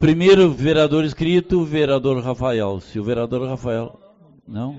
primeiro vereador inscrito, o vereador Rafael. Se o vereador Rafael... Não?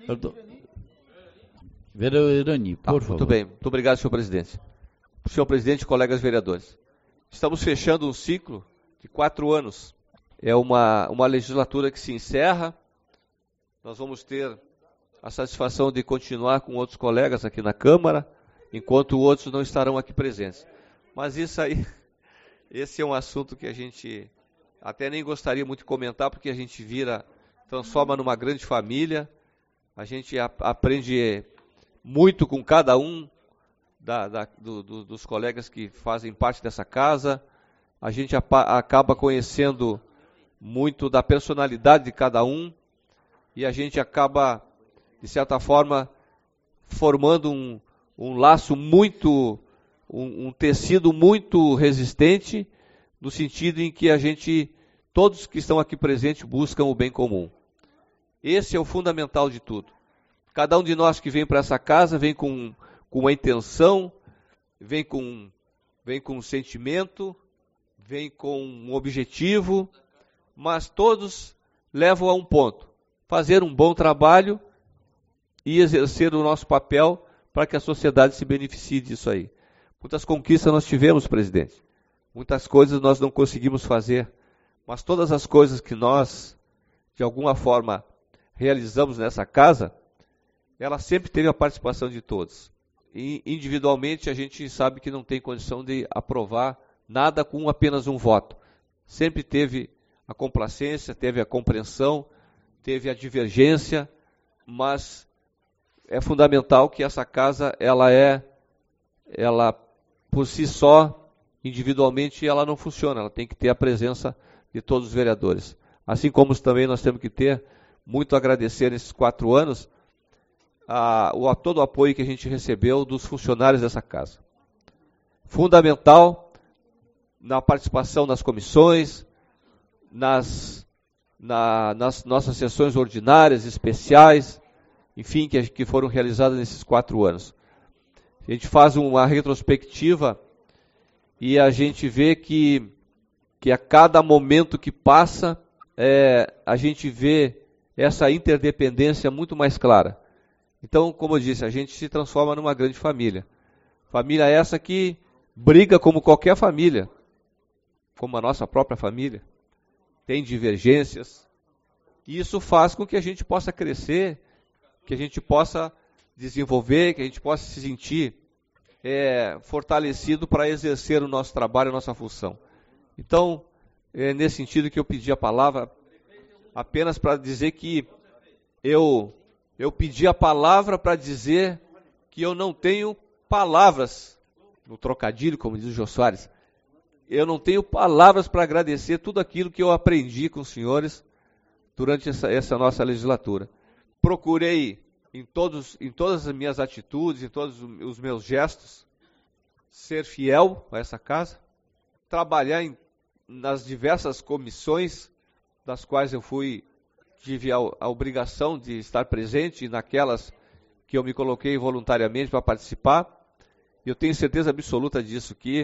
Vereador Irani, por favor. Muito bem. Muito obrigado, senhor presidente. Senhor presidente, colegas vereadores. Estamos fechando um ciclo de 4 anos. É uma legislatura que se encerra. Nós vamos ter a satisfação de continuar com outros colegas aqui na Câmara, enquanto outros não estarão aqui presentes. Mas isso aí, esse é um assunto que a gente até nem gostaria muito de comentar, porque a gente transforma numa grande família, a gente aprende muito com cada um dos colegas que fazem parte dessa casa, a gente acaba conhecendo muito da personalidade de cada um, e a gente acaba, de certa forma, formando um laço muito, um tecido muito resistente, no sentido em que todos que estão aqui presentes buscam o bem comum. Esse é o fundamental de tudo. Cada um de nós que vem para essa casa vem com uma intenção, vem com um sentimento, vem com um objetivo, mas todos levam a um ponto: fazer um bom trabalho e exercer o nosso papel para que a sociedade se beneficie disso aí. Muitas conquistas nós tivemos, presidente. Muitas coisas nós não conseguimos fazer, mas todas as coisas que nós, de alguma forma, realizamos nessa casa, ela sempre teve a participação de todos. E individualmente a gente sabe que não tem condição de aprovar nada com apenas um voto. Sempre teve a complacência, teve a compreensão, teve a divergência, mas é fundamental que essa casa, ela por si só, individualmente, ela não funciona, ela tem que ter a presença de todos os vereadores. Assim como também nós temos que ter, muito agradecer nesses 4 anos, todo o apoio que a gente recebeu dos funcionários dessa casa. Fundamental na participação nas comissões, nas nossas sessões ordinárias, especiais, enfim, que foram realizadas nesses 4 anos. A gente faz uma retrospectiva e a gente vê que a cada momento que passa, a gente vê essa interdependência muito mais clara. Então, como eu disse, a gente se transforma numa grande família. Família essa que briga como qualquer família, como a nossa própria família. Tem divergências. E isso faz com que a gente possa crescer, que a gente possa desenvolver, que a gente possa se sentir fortalecido para exercer o nosso trabalho, a nossa função. Então, é nesse sentido que eu pedi a palavra, apenas para dizer que eu pedi a palavra para dizer que eu não tenho palavras, no trocadilho, como diz o Jô Soares, eu não tenho palavras para agradecer tudo aquilo que eu aprendi com os senhores durante essa nossa legislatura. Procurei, em todas as minhas atitudes, em todos os meus gestos, ser fiel a essa casa, trabalhar nas diversas comissões das quais eu tive a obrigação de estar presente, e naquelas que eu me coloquei voluntariamente para participar. Eu tenho certeza absoluta disso, que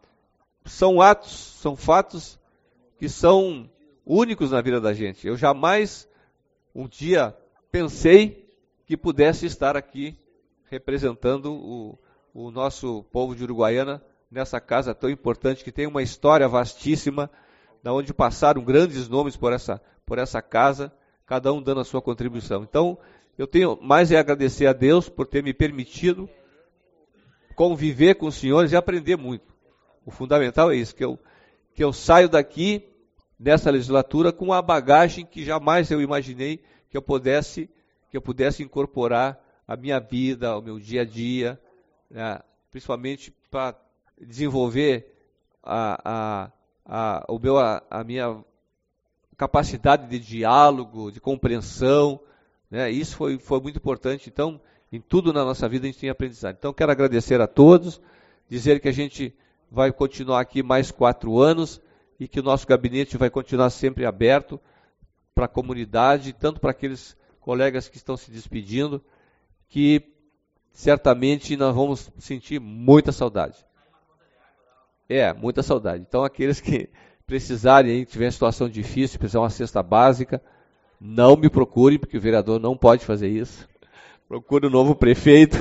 são fatos que são únicos na vida da gente. Eu jamais um dia pensei que pudesse estar aqui representando o nosso povo de Uruguaiana nessa casa tão importante, que tem uma história vastíssima, da onde passaram grandes nomes por essa casa, cada um dando a sua contribuição. Então, eu tenho mais a agradecer a Deus por ter me permitido conviver com os senhores e aprender muito. O fundamental é isso, que eu saio daqui, nessa legislatura, com uma bagagem que jamais eu imaginei que eu pudesse incorporar à minha vida, ao meu dia a dia, né, principalmente para desenvolver a minha capacidade de diálogo, de compreensão, né? Isso foi muito importante. Então, em tudo na nossa vida a gente tem aprendizado. Então, quero agradecer a todos, dizer que a gente vai continuar aqui mais 4 anos e que o nosso gabinete vai continuar sempre aberto para a comunidade, tanto para aqueles colegas que estão se despedindo, que certamente nós vamos sentir muita saudade. Muita saudade. Então, aqueles que precisarem, aí, tiver situação difícil, precisar uma cesta básica, não me procure, porque o vereador não pode fazer isso. Procure o novo prefeito.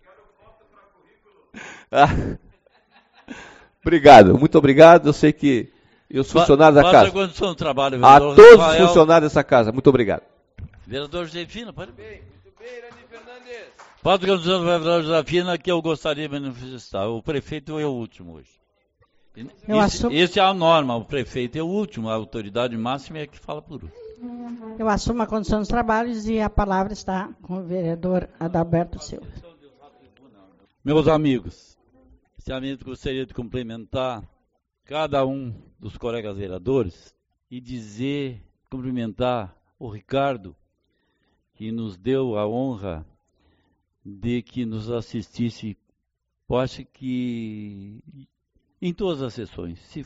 Obrigado, muito obrigado. Eu sei que os funcionários da casa. A trabalho, a todos os funcionários dessa casa, muito obrigado. Vereador Josefina, pode bem. Muito bem, Irani Fernandes. Pode continuar, vereador Josefina, que eu gostaria de manifestar. O prefeito é o último hoje. Esse é a norma, o prefeito é o último, a autoridade máxima é que fala por último. Eu assumo a condução dos trabalhos e a palavra está com o vereador Adalberto Silva. Meus amigos, inicialmente gostaria de cumprimentar cada um dos colegas vereadores e cumprimentar o Ricardo, que nos deu a honra de que nos assistisse, acho que em todas as sessões. Se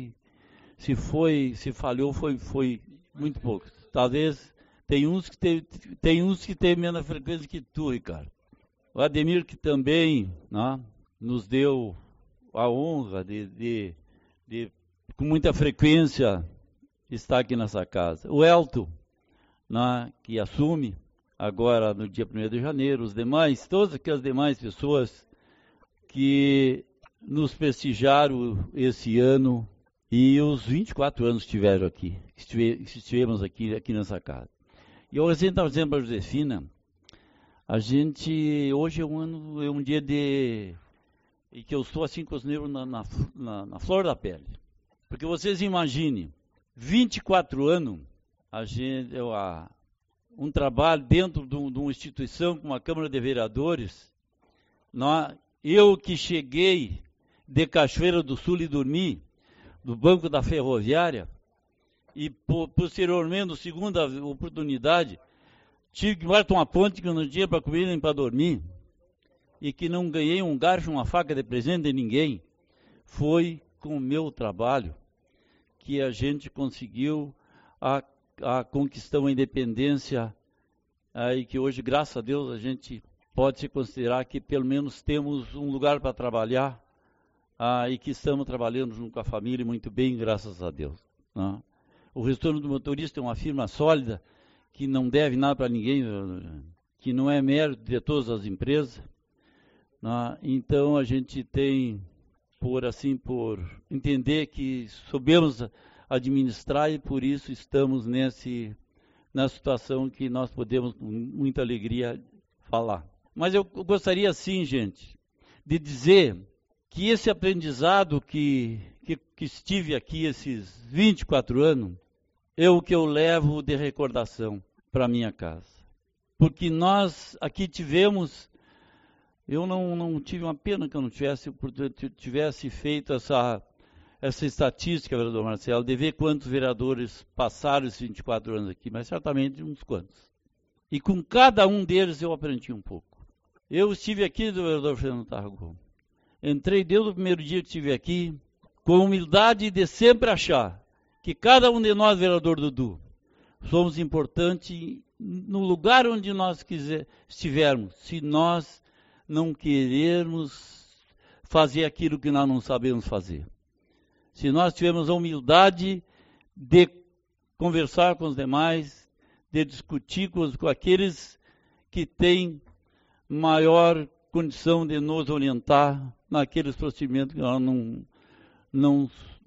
falhou, foi muito pouco. Talvez tem uns que teve menos frequência que tu, Ricardo. O Ademir, que também, né, nos deu a honra de com muita frequência estar aqui nessa casa. O Elton, né, que assume agora no dia 1º de janeiro, os demais, todas aquelas demais pessoas que nos prestigiaram esse ano e os 24 anos que estiveram aqui, estivemos aqui nessa casa. E eu sempre estava dizendo para a Josefina, hoje é um dia e que eu estou assim com os nervos na flor da pele. Porque vocês imaginem, 24 anos, um trabalho dentro de uma instituição como a Câmara de Vereadores, eu que cheguei de Cachoeira do Sul e dormi no banco da ferroviária e posteriormente, na segunda oportunidade, tive que bater uma ponte que eu não tinha para comer nem para dormir e que não ganhei um garfo, uma faca de presente de ninguém. Foi com o meu trabalho que a gente conseguiu conquistar a independência e que hoje, graças a Deus, a gente pode se considerar que pelo menos temos um lugar para trabalhar e que estamos trabalhando junto com a família muito bem, graças a Deus. Né? O retorno do motorista é uma firma sólida, que não deve nada para ninguém, que não é mérito de todas as empresas. Né? Então a gente tem, por entender que soubemos administrar e por isso estamos na situação que nós podemos com muita alegria falar. Mas eu gostaria sim, gente, de dizer que esse aprendizado que estive aqui esses 24 anos, é o que eu levo de recordação para minha casa. Porque nós aqui tivemos, eu não tive uma pena que eu não tivesse feito essa estatística, vereador Marcelo, de ver quantos vereadores passaram esses 24 anos aqui, mas certamente uns quantos. E com cada um deles eu aprendi um pouco. Eu estive aqui do vereador Fernando Tarragão. Entrei desde o primeiro dia que estive aqui, com a humildade de sempre achar que cada um de nós, vereador Dudu, somos importantes no lugar onde nós estivermos, se nós não querermos fazer aquilo que nós não sabemos fazer. Se nós tivermos a humildade de conversar com os demais, de discutir com aqueles que têm maior condição de nos orientar naqueles procedimentos que nós não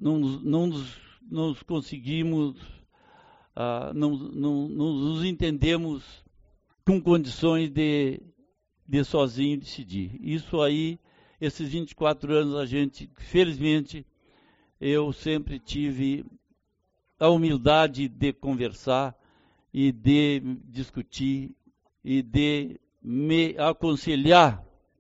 nos conseguimos, não nos entendemos com condições de sozinho decidir. Isso aí, esses 24 anos, a gente, felizmente, eu sempre tive a humildade de conversar e de discutir e de me aconselhar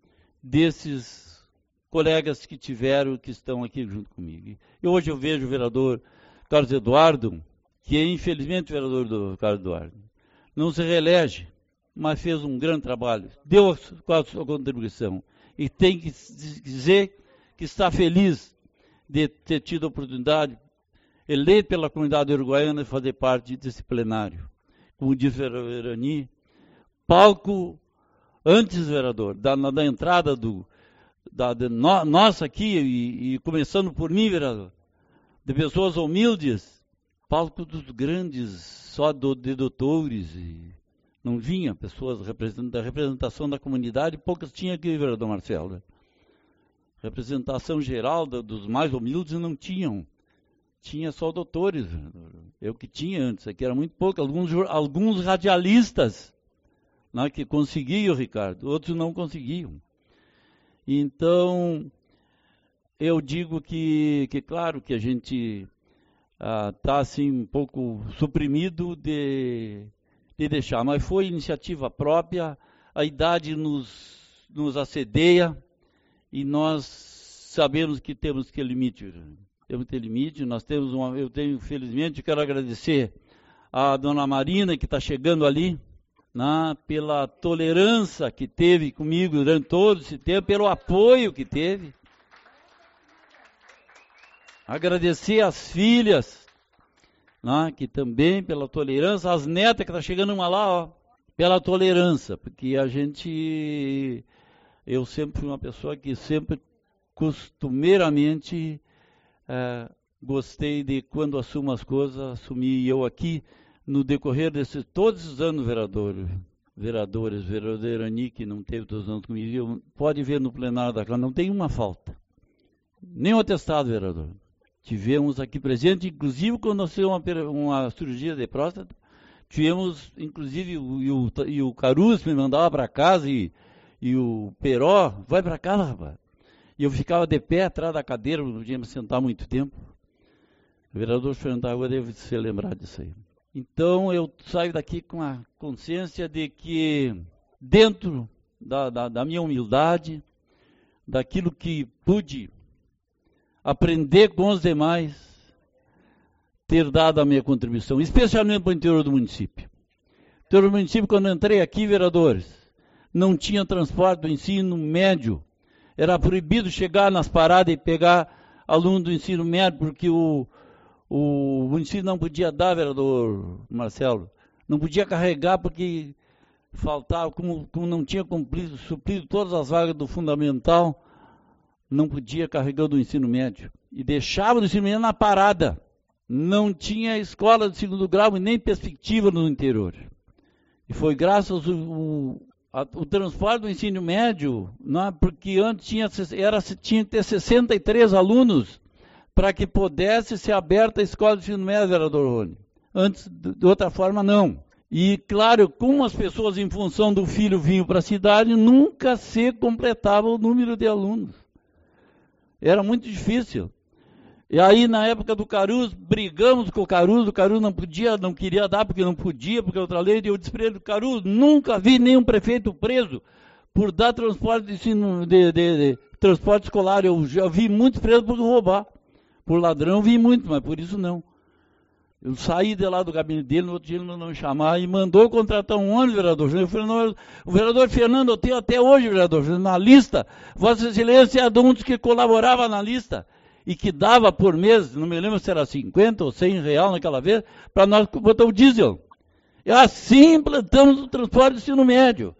desses colegas que estão aqui junto comigo. E hoje eu vejo o vereador Carlos Eduardo, que é infelizmente o vereador do Carlos Eduardo, não se reelege, mas fez um grande trabalho, deu a sua contribuição e tem que dizer que está feliz de ter tido a oportunidade, eleito pela comunidade uruguaiana, de fazer parte desse plenário. Como disse o vereador Irani, palco antes, vereador, da entrada nossa aqui, e começando por mim, vereador, de pessoas humildes, palco dos grandes, só de doutores, e não vinha pessoas da representação da comunidade, poucas tinha aqui, vereador Marcelo. Representação geral dos mais humildes não tinham. Tinha só doutores. Eu que tinha antes, aqui era muito pouco. Alguns radialistas, né, que conseguiam, Ricardo, outros não conseguiam. Então, eu digo que claro, que a gente está assim um pouco suprimido de deixar, mas foi iniciativa própria, a idade nos assedeia e nós sabemos que temos que limite. Temos que ter limite, eu tenho, felizmente, quero agradecer a dona Marina, que está chegando ali, né, pela tolerância que teve comigo durante todo esse tempo, pelo apoio que teve. Agradecer às filhas, né, que também pela tolerância, as netas que estão chegando uma lá, ó, pela tolerância, porque eu sempre fui uma pessoa que sempre, costumeiramente, gostei de, quando assumo as coisas, assumi eu aqui, no decorrer desses todos os anos, vereadora Irani, que não teve todos os anos comigo, pode ver no plenário da Câmara, não tem uma falta, nem um atestado, vereador. Tivemos aqui presente, inclusive quando nasceu uma cirurgia de próstata, tivemos, inclusive, o Carus me mandava para casa, e o Peró, vai para casa, rapaz. E eu ficava de pé atrás da cadeira, não podia me sentar muito tempo. O vereador Fernando Água deve se lembrar disso aí. Então, eu saio daqui com a consciência de que, dentro da minha humildade, daquilo que pude aprender com os demais, ter dado a minha contribuição, especialmente para o interior do município. O interior do município, quando eu entrei aqui, vereadores, não tinha transporte do ensino médio. Era proibido chegar nas paradas e pegar aluno do ensino médio, porque o município não podia dar, vereador Marcelo, não podia carregar porque faltava, como não tinha suprido todas as vagas do fundamental, não podia carregar do ensino médio. E deixava do ensino médio na parada. Não tinha escola de segundo grau e nem perspectiva no interior. E foi graças ao transporte do ensino médio, não, porque antes tinha que ter 63 alunos para que pudesse ser aberta a escola de ensino médio, vereador Rony. Antes, de outra forma, não. E, claro, como as pessoas, em função do filho, vinham para a cidade, nunca se completava o número de alunos. Era muito difícil. E aí, na época do Carus, brigamos com o Carus não queria dar, porque não podia, porque outra lei, e eu disse para ele, Carus, nunca vi nenhum prefeito preso por dar transporte de transporte escolar. Eu já vi muitos presos por roubar. Por ladrão, vi muito, mas por isso não. Eu saí de lá do gabinete dele, no outro dia ele mandou me chamar e mandou contratar um ônibus, vereador. Eu falei, não, o vereador Fernando, eu tenho até hoje, vereador, na lista, Vossa Excelência é um dos que colaborava na lista e que dava por mês, não me lembro se era 50 ou 100 reais naquela vez, para nós botar o diesel. E assim implantamos o transporte do ensino médio.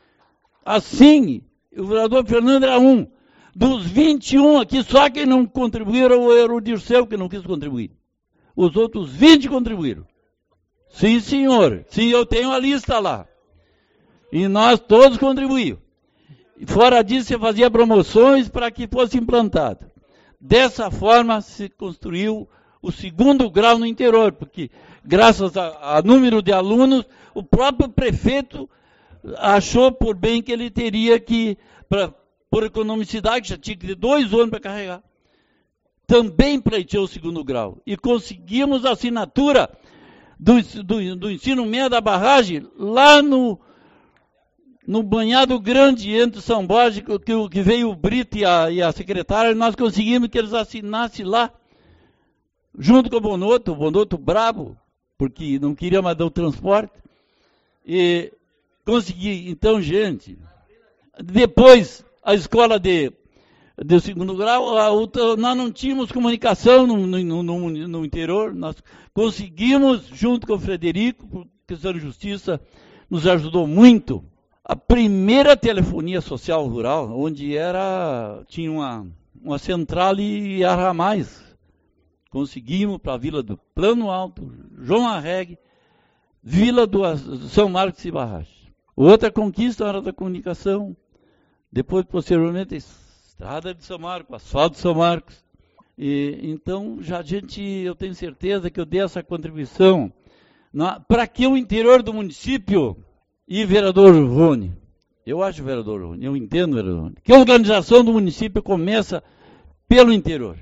Assim, o vereador Fernando era um. Dos 21 aqui, só quem não contribuíram era o Dirceu, que não quis contribuir. Os outros 20 contribuíram. Sim, senhor. Sim, eu tenho a lista lá. E nós todos contribuímos. E fora disso, você fazia promoções para que fosse implantado. Dessa forma, se construiu o segundo grau no interior, porque, graças a número de alunos, o próprio prefeito achou por bem que ele teria que, por economicidade, já tinha que ter 2 ônibus para carregar. Também pleiteou o segundo grau. E conseguimos a assinatura do ensino médio da barragem lá no Banhado Grande, entre São Borges, que veio o Brito e a secretária, nós conseguimos que eles assinassem lá, junto com o Bonotto brabo, porque não queria mais dar o transporte. E consegui. Então, gente, depois a escola de segundo grau, nós não tínhamos comunicação no interior, nós conseguimos, junto com o Frederico, por questão de justiça, nos ajudou muito. A primeira telefonia social rural, onde tinha uma central e era mais, Conseguimos para a Vila do Plano Alto, João Arregue, Vila do São Marcos e Barragem. Outra conquista na área da comunicação, depois, posteriormente, a Estrada de São Marcos, Asfalto de São Marcos. Então, eu tenho certeza que eu dei essa contribuição para que o interior do município, e vereador Rony, eu acho, vereador Rony, eu entendo, vereador Rony, que a organização do município começa pelo interior.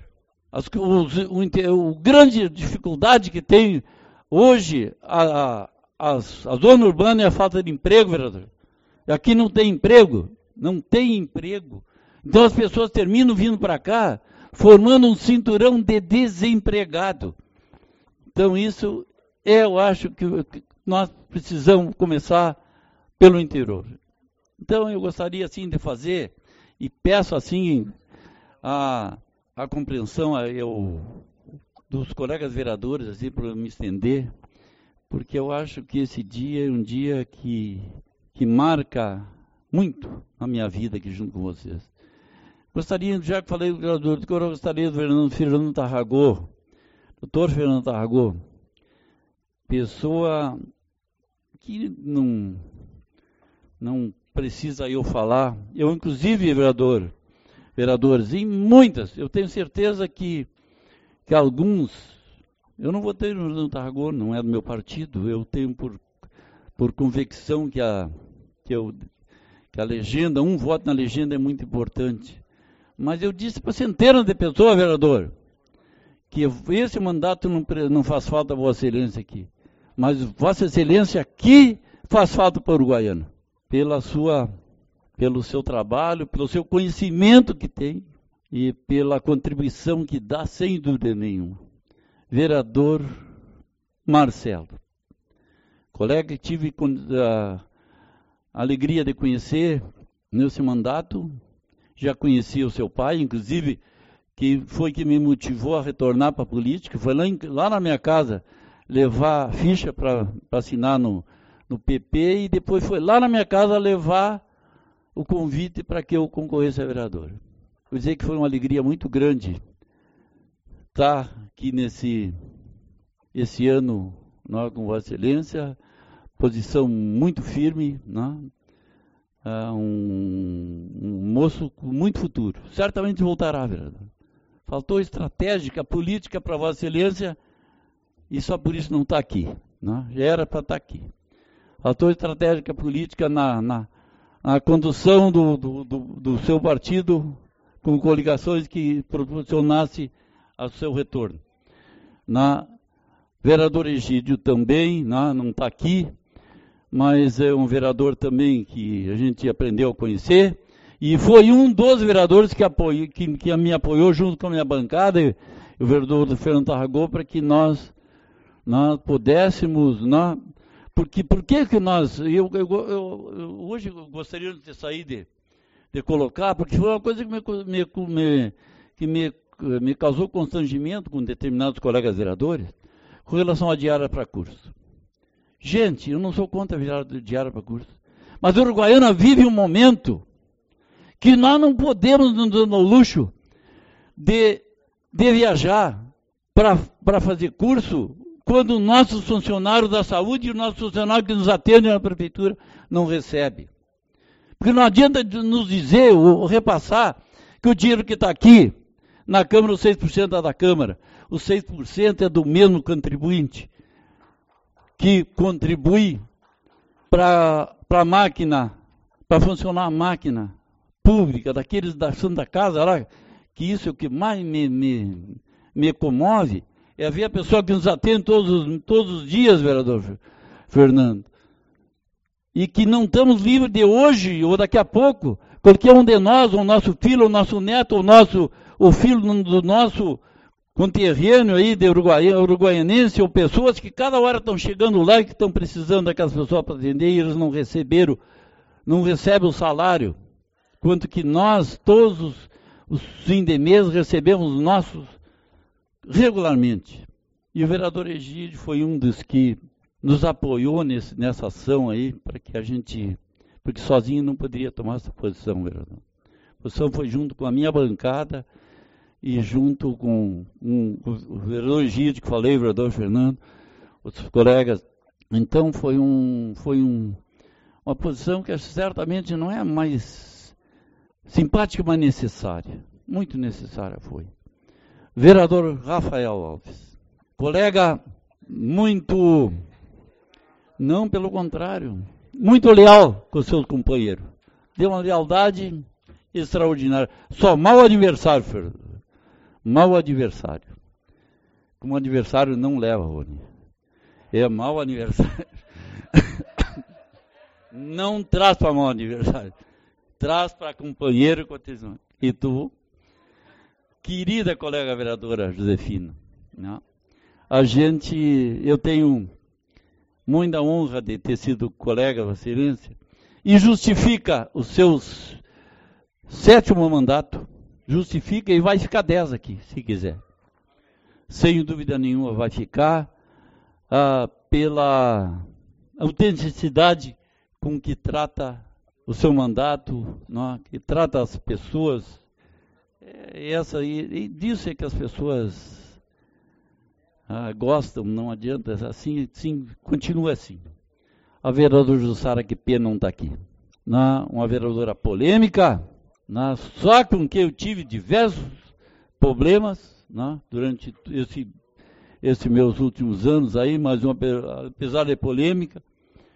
A grande dificuldade que tem hoje a zona urbana é a falta de emprego, vereador. Aqui não tem emprego. Então as pessoas terminam vindo para cá, formando um cinturão de desempregado. Então isso, eu acho que nós precisamos começar pelo interior. Então eu gostaria assim de fazer, e peço assim a compreensão dos colegas vereadores, assim, para me estender, porque eu acho que esse dia é um dia que marca muito a minha vida aqui junto com vocês. Gostaria, já que falei do vereador, eu gostaria do Fernando Tarragó, doutor Fernando Tarragó, pessoa que não precisa eu falar. Eu, inclusive, vereadores, em muitas, eu tenho certeza que alguns, eu não votei no Fernando Tarragó, não é do meu partido, eu tenho por convicção que a legenda, um voto na legenda é muito importante. Mas eu disse para centenas de pessoas, vereador, que esse mandato não faz falta a Vossa Excelência aqui. Mas Vossa Excelência aqui faz falta para o uruguaiano. Pelo seu trabalho, pelo seu conhecimento que tem e pela contribuição que dá, sem dúvida nenhuma. Vereador Marcelo, colega que tive a alegria de conhecer nesse mandato, já conhecia o seu pai, inclusive, que foi que me motivou a retornar para a política, foi lá na minha casa levar a ficha para assinar no PP, e depois foi lá na minha casa levar o convite para que eu concorresse a vereador. Vou dizer que foi uma alegria muito grande estar aqui esse ano com Vossa Excelência, posição muito firme, né? Um moço com muito futuro. Certamente voltará, vereador. Faltou estratégica, política para Vossa Excelência, e só por isso não está aqui, né? Já era para estar aqui. Faltou estratégica política na condução do seu partido, com coligações que proporcionasse ao seu retorno. Vereador Egídio também, não está aqui, mas é um vereador também que a gente aprendeu a conhecer, e foi um dos vereadores que me apoiou junto com a minha bancada, e o vereador Fernando Tarragó, para que nós pudéssemos, porque nós, hoje eu gostaria de sair de colocar, porque foi uma coisa que me causou constrangimento com determinados colegas vereadores, com relação à diária para curso. Gente, eu não sou contra a diária para curso, mas a Uruguaiana vive um momento que nós não podemos nos dar o luxo de viajar para fazer curso, quando nossos funcionários da saúde e os nossos funcionários que nos atendem na prefeitura não recebem. Porque não adianta nos dizer ou repassar que o dinheiro que está aqui na Câmara, os 6% é da Câmara, os 6% é do mesmo contribuinte, que contribui para a máquina, para funcionar a máquina pública, daqueles da Santa Casa lá, que isso é o que mais me comove, é ver a pessoa que nos atende todos os dias, vereador Fernando, e que não estamos livres de hoje ou daqui a pouco, qualquer um de nós, o nosso filho, o nosso neto, o filho do nosso conterrâneo aí de uruguaianense, ou pessoas que cada hora estão chegando lá e que estão precisando daquelas pessoas para atender, e eles não recebem o salário, quanto que nós, todos os fim de mês, recebemos nossos regularmente. E o vereador Egídio foi um dos que nos apoiou nessa ação aí, para que porque sozinho não poderia tomar essa posição, vereador. A posição foi junto com a minha bancada, e junto com o vereador Gide, que falei, o vereador Fernando, outros colegas. Então foi uma posição que certamente não é mais simpática, mas necessária. Muito necessária foi. Vereador Rafael Alves, colega muito, não pelo contrário, muito leal com seus companheiros. Deu uma lealdade extraordinária. Só mau adversário, Fernando. Mau adversário. Como adversário não leva, Rony. É mau adversário. Não traz para mau adversário. Traz para companheiro e continuação. E tu, querida colega vereadora Josefina, né? Eu tenho muita honra de ter sido colega, Vossa Excelência, e justifica os seus 7º mandato, justifica e vai ficar 10 aqui, se quiser. Sem dúvida nenhuma vai ficar pela autenticidade com que trata o seu mandato, né, que trata as pessoas. E disso é que as pessoas gostam, não adianta, assim, sim, continua assim. A vereadora Jussara, que pena não está aqui. Uma vereadora polêmica, só com quem eu tive diversos problemas durante esses meus últimos anos aí, mas apesar de polêmica,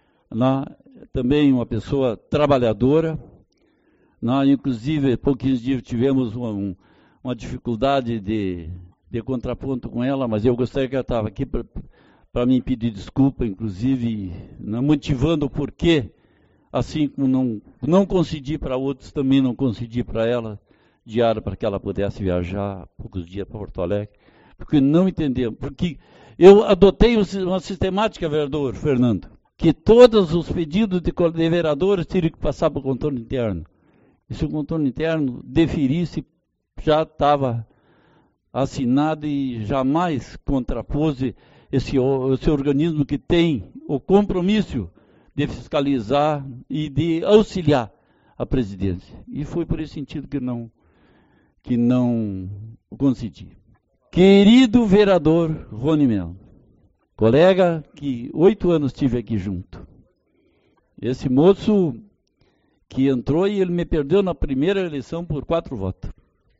também uma pessoa trabalhadora. Inclusive, pouquinhos dias tivemos uma dificuldade de contraponto com ela, mas eu gostaria que ela estava aqui para me pedir desculpa, inclusive, motivando o porquê, assim como não concedi para outros, também não concedi para ela diário para que ela pudesse viajar poucos dias para Porto Alegre, porque não entendemos, porque eu adotei uma sistemática, vereador Fernando, que todos os pedidos de vereadores teriam que passar para o contorno interno. E se o contorno interno deferisse, já estava assinado e jamais contrapôs esse organismo que tem o compromisso de fiscalizar e de auxiliar a presidência. E foi por esse sentido que não concedi. Querido vereador Rony Melo, colega que 8 anos tive aqui junto. Esse moço que entrou e ele me perdeu na primeira eleição por 4 votos.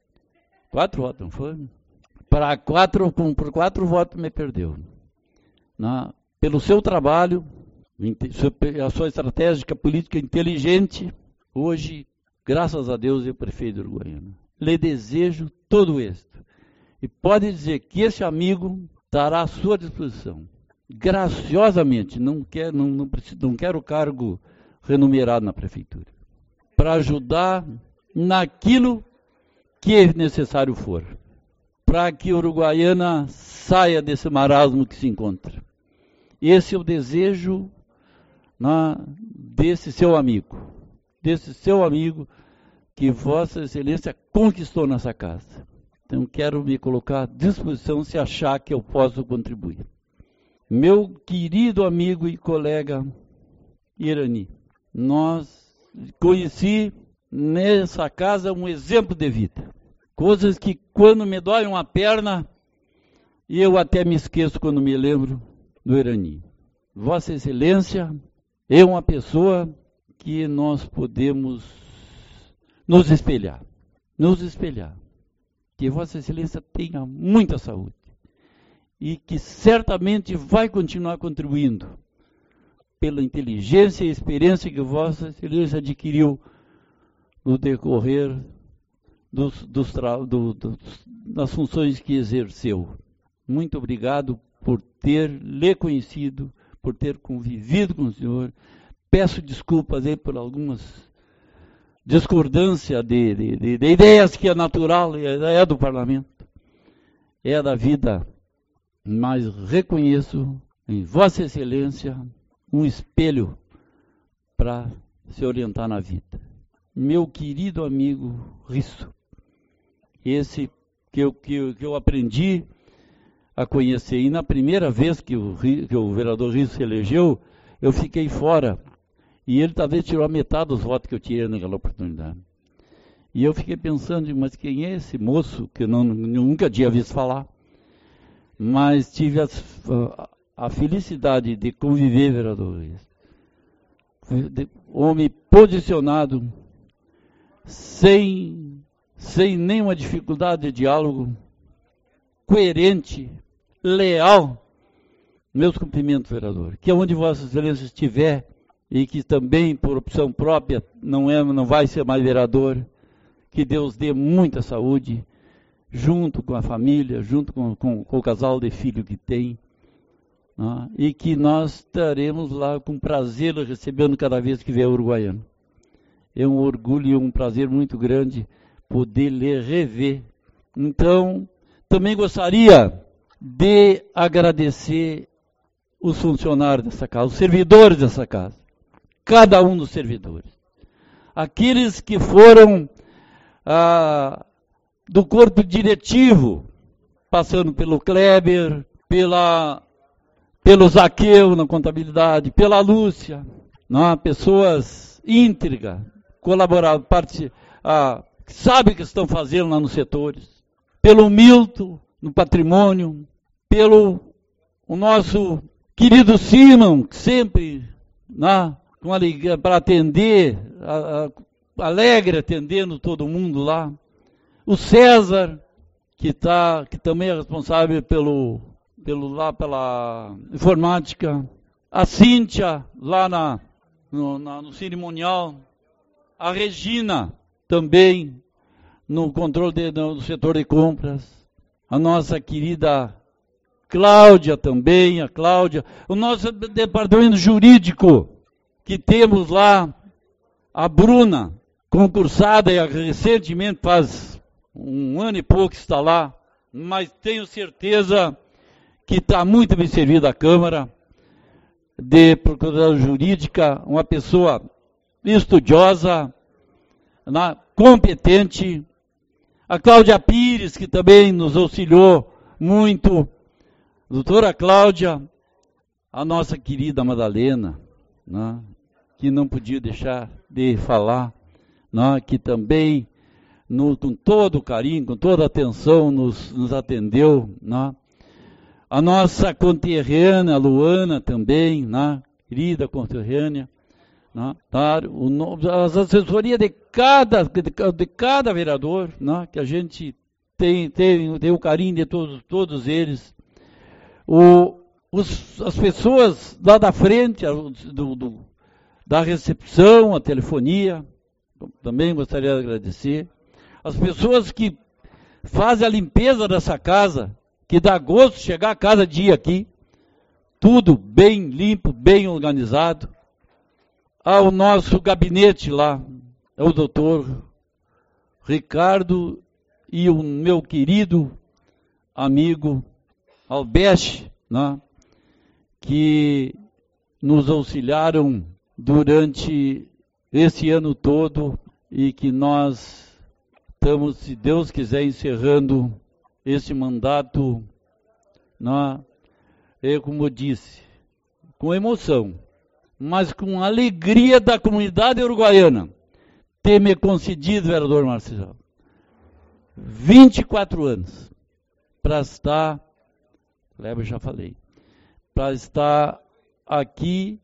4 votos, não foi? Por 4 votos me perdeu. Pelo seu trabalho, a sua estratégia política inteligente, hoje, graças a Deus, é prefeito de Uruguaiana. Lhe desejo todo o êxito. E pode dizer que esse amigo estará à sua disposição. Graciosamente, não quero cargo remunerado na prefeitura, para ajudar naquilo que necessário for, para que Uruguaiana saia desse marasmo que se encontra. Esse é o desejo desse seu amigo que Vossa Excelência conquistou nessa casa. Então quero me colocar à disposição se achar que eu posso contribuir. Meu querido amigo e colega Irani, nós conheci nessa casa um exemplo de vida. Coisas que quando me dói uma perna, eu até me esqueço quando me lembro do Irani. Vossa Excelência é uma pessoa que nós podemos nos espelhar. Que Vossa Excelência tenha muita saúde e que certamente vai continuar contribuindo pela inteligência e experiência que Vossa Excelência adquiriu no decorrer das funções que exerceu. Muito obrigado por ter lhe conhecido, por ter convivido com o senhor. Peço desculpas aí por algumas discordâncias de ideias que é natural, é do parlamento, é da vida, mas reconheço em Vossa Excelência um espelho para se orientar na vida. Meu querido amigo Risso, esse que eu aprendi a conhecer, e na primeira vez que o vereador Risso se elegeu, eu fiquei fora, e ele talvez tirou a metade dos votos que eu tirei naquela oportunidade. E eu fiquei pensando, mas quem é esse moço que eu nunca tinha visto falar? Mas tive a felicidade de conviver, vereador Luiz. Homem posicionado, sem nenhuma dificuldade de diálogo, coerente, leal. Meus cumprimentos, vereador. Que onde Vossa Excelência estiver e que também por opção própria não vai ser mais vereador, que Deus dê muita saúde, junto com a família, junto com o casal de filho que tem, né? E que nós estaremos lá com prazer recebendo cada vez que vier Uruguaiano. É um orgulho e um prazer muito grande poder lhe rever. Então, também gostaria de agradecer os funcionários dessa casa, os servidores dessa casa, cada um dos servidores. Aqueles que foram do corpo diretivo, passando pelo Kleber, pelo Zaqueu na contabilidade, pela Lúcia, pessoas íntegras, colaboradores, que sabem o que estão fazendo lá nos setores, pelo Milton, no patrimônio, pelo o nosso querido Simão, que sempre, com alegria, para atender, alegre atendendo todo mundo lá. O César, que também é responsável pela informática. A Cíntia, lá no cerimonial. A Regina, também no controle do setor de compras. A nossa querida Cláudia também, o nosso departamento jurídico, que temos lá, a Bruna, concursada e recentemente faz 1 ano e pouco que está lá, mas tenho certeza que está muito bem servida a Câmara de Procuradoria Jurídica, uma pessoa estudiosa, competente. A Cláudia Pires, que também nos auxiliou muito. Doutora Cláudia, a nossa querida Madalena, que não podia deixar de falar, que também, com todo carinho, com toda atenção, nos atendeu. A nossa conterrânea, Luana, também, querida conterrânea. As assessorias de cada vereador, que a gente tem o carinho de todos eles. As pessoas lá da frente, da recepção, a telefonia, também gostaria de agradecer. As pessoas que fazem a limpeza dessa casa, que dá gosto chegar a cada dia aqui, tudo bem limpo, bem organizado. Ao nosso gabinete lá, é o doutor Ricardo e o meu querido amigo Albeste, que nos auxiliaram durante esse ano todo e que nós estamos, se Deus quiser, encerrando esse mandato, como eu disse, com emoção, mas com alegria da comunidade uruguaiana ter me concedido, vereador Marcelo, 24 anos para estar, Kleber já falei, para estar aqui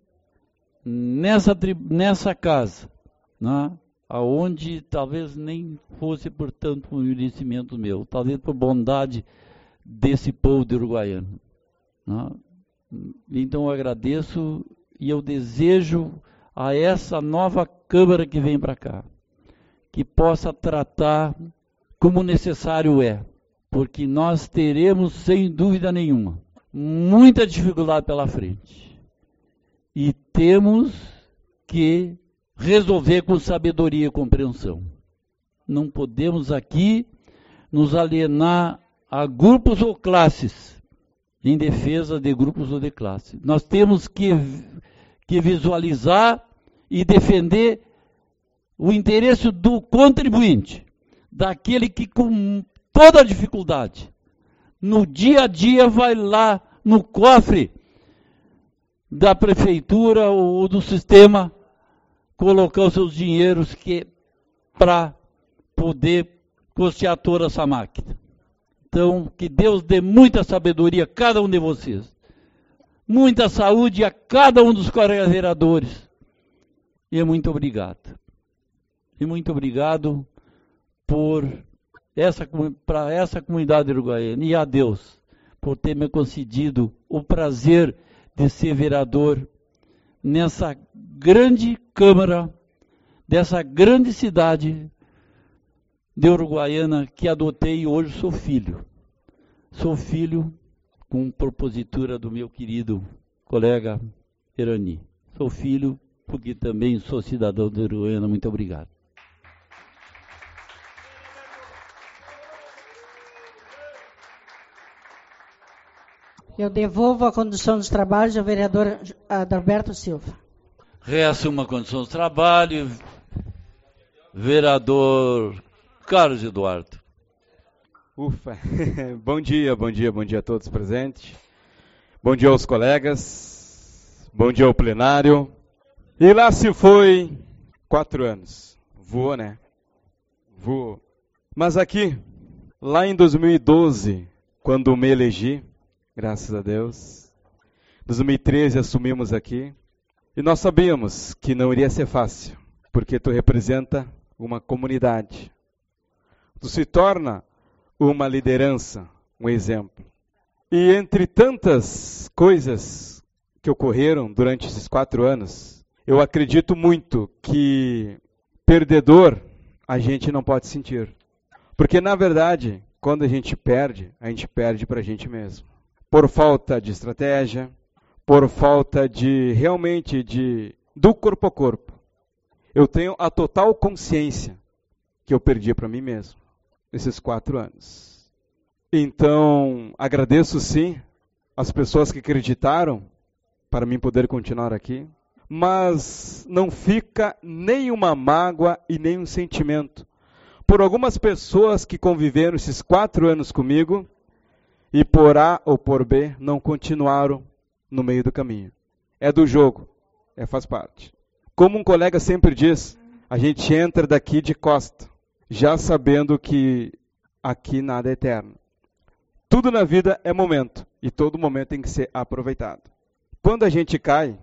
nessa casa, aonde talvez nem fosse por tanto merecimento meu, talvez por bondade desse povo de uruguaiano. Então eu agradeço e eu desejo a essa nova Câmara que vem para cá, que possa tratar como necessário porque nós teremos, sem dúvida nenhuma, muita dificuldade pela frente. E temos que resolver com sabedoria e compreensão. Não podemos aqui nos alienar a grupos ou classes, em defesa de grupos ou de classes. Nós temos que visualizar e defender o interesse do contribuinte, daquele que com toda dificuldade, no dia a dia vai lá no cofre da prefeitura ou do sistema colocar os seus dinheiros para poder custear toda essa máquina. Então, que Deus dê muita sabedoria a cada um de vocês. Muita saúde a cada um dos colegas vereadores. E muito obrigado. E muito obrigado para essa comunidade uruguaiana. E a Deus por ter me concedido o prazer de ser vereador nessa grande Câmara, dessa grande cidade de Uruguaiana que adotei e hoje sou filho. Sou filho com propositura do meu querido colega Erani. Sou filho porque também sou cidadão de Uruguaiana. Muito obrigado. Eu devolvo a condução dos trabalhos ao vereador Adalberto Silva. Reassuma a condução dos trabalhos, vereador Carlos Eduardo. Ufa, bom dia a todos presentes. Bom dia aos colegas, bom dia ao plenário. E lá se foi 4 anos. Voou, né? Voou. Mas aqui, lá em 2012, quando me elegi, graças a Deus, 2013 assumimos aqui, e nós sabíamos que não iria ser fácil, porque tu representa uma comunidade. Tu se torna uma liderança, um exemplo. E entre tantas coisas que ocorreram durante esses 4 anos, eu acredito muito que perdedor a gente não pode sentir. Porque, na verdade, quando a gente perde para a gente mesmo. Por falta de estratégia, por falta de, realmente, do corpo a corpo. Eu tenho a total consciência que eu perdi para mim mesmo, nesses 4 anos. Então, agradeço sim as pessoas que acreditaram para mim poder continuar aqui, mas não fica nenhuma mágoa e nenhum sentimento por algumas pessoas que conviveram esses 4 anos comigo e por A ou por B não continuaram no meio do caminho. É do jogo, faz parte. Como um colega sempre diz, a gente entra daqui de costa, já sabendo que aqui nada é eterno. Tudo na vida é momento, e todo momento tem que ser aproveitado. Quando a gente cai,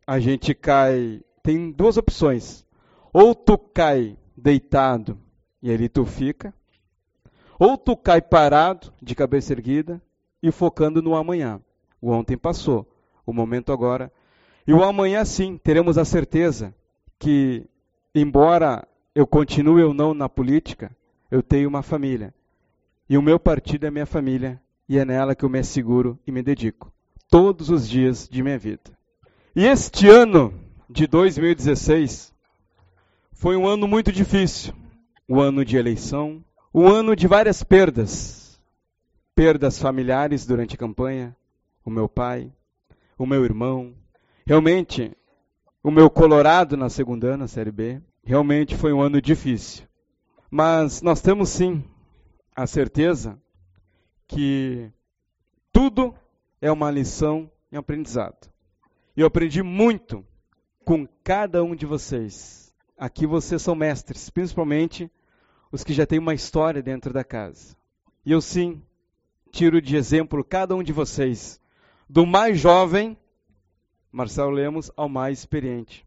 tem 2 opções. Ou tu cai deitado, e ali tu fica, ou tu cai parado, de cabeça erguida, e focando no amanhã. O ontem passou, o momento agora. E o amanhã sim, teremos a certeza que, embora eu continue ou não na política, eu tenho uma família. E o meu partido é minha família, e é nela que eu me asseguro e me dedico, todos os dias de minha vida. E este ano de 2016 foi um ano muito difícil, um ano de eleição, um ano de várias perdas. Perdas familiares durante a campanha, o meu pai, o meu irmão, realmente o meu Colorado na segunda ano, na Série B, realmente foi um ano difícil. Mas nós temos sim a certeza que tudo é uma lição e aprendizado. E eu aprendi muito com cada um de vocês. Aqui vocês são mestres, principalmente os que já têm uma história dentro da casa. E eu sim tiro de exemplo cada um de vocês, do mais jovem, Marcelo Lemos, ao mais experiente.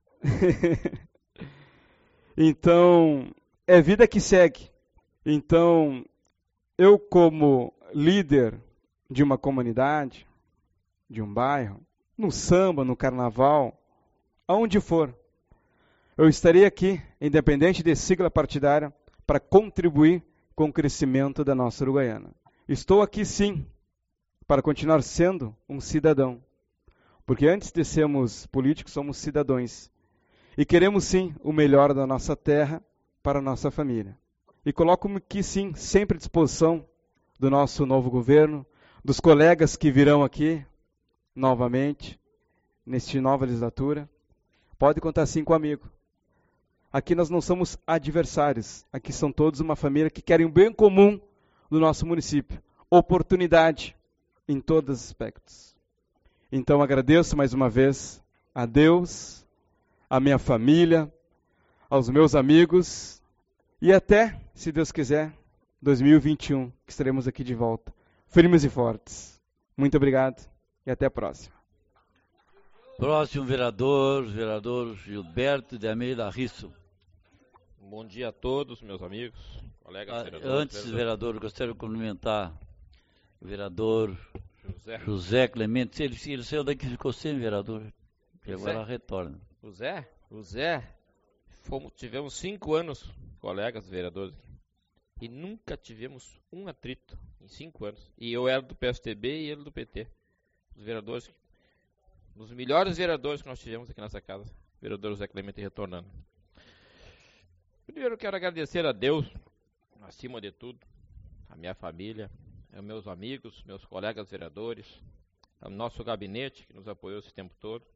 Então, é vida que segue. Então, eu como líder de uma comunidade, de um bairro, no samba, no carnaval, aonde for, eu estarei aqui, independente de sigla partidária, para contribuir com o crescimento da nossa Uruguaiana. Estou aqui sim, para continuar sendo um cidadão. Porque antes de sermos políticos, somos cidadãos. E queremos sim o melhor da nossa terra para a nossa família. E coloco-me aqui sim, sempre à disposição do nosso novo governo, dos colegas que virão aqui novamente, nesta nova legislatura. Pode contar sim comigo. Aqui nós não somos adversários, aqui são todos uma família que querem o bem comum do nosso município. Oportunidade em todos os aspectos. Então agradeço mais uma vez a Deus, a minha família, aos meus amigos E até, se Deus quiser, 2021, que estaremos aqui de volta, firmes e fortes. Muito obrigado e até a próxima. Próximo vereador Gilberto de Almeida Risso. Bom dia a todos, meus amigos, colegas vereadores. Antes, vereador, gostaria de cumprimentar o vereador José Clemente. Ele saiu daqui e ficou sem vereador, e agora retorna. O Zé, tivemos 5 anos, colegas vereadores, e nunca tivemos um atrito em 5 anos. E eu era do PSTB e ele do PT. Os vereadores, os melhores vereadores que nós tivemos aqui nessa casa, vereador José Clemente retornando. Primeiro eu quero agradecer a Deus, acima de tudo, a minha família, aos meus amigos, meus colegas vereadores, ao nosso gabinete que nos apoiou esse tempo todo,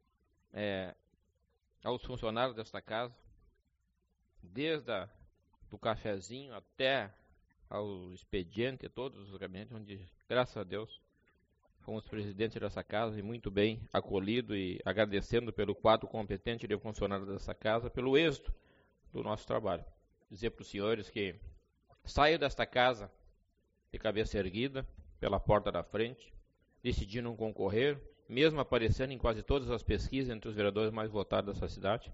aos funcionários desta casa, desde do cafezinho até ao expediente, todos os gabinetes, onde, graças a Deus, fomos presidentes dessa casa e muito bem acolhido e agradecendo pelo quadro competente de funcionários dessa casa, pelo êxito do nosso trabalho. Dizer para os senhores que saio desta casa de cabeça erguida, pela porta da frente, decidi não concorrer, mesmo aparecendo em quase todas as pesquisas entre os vereadores mais votados dessa cidade,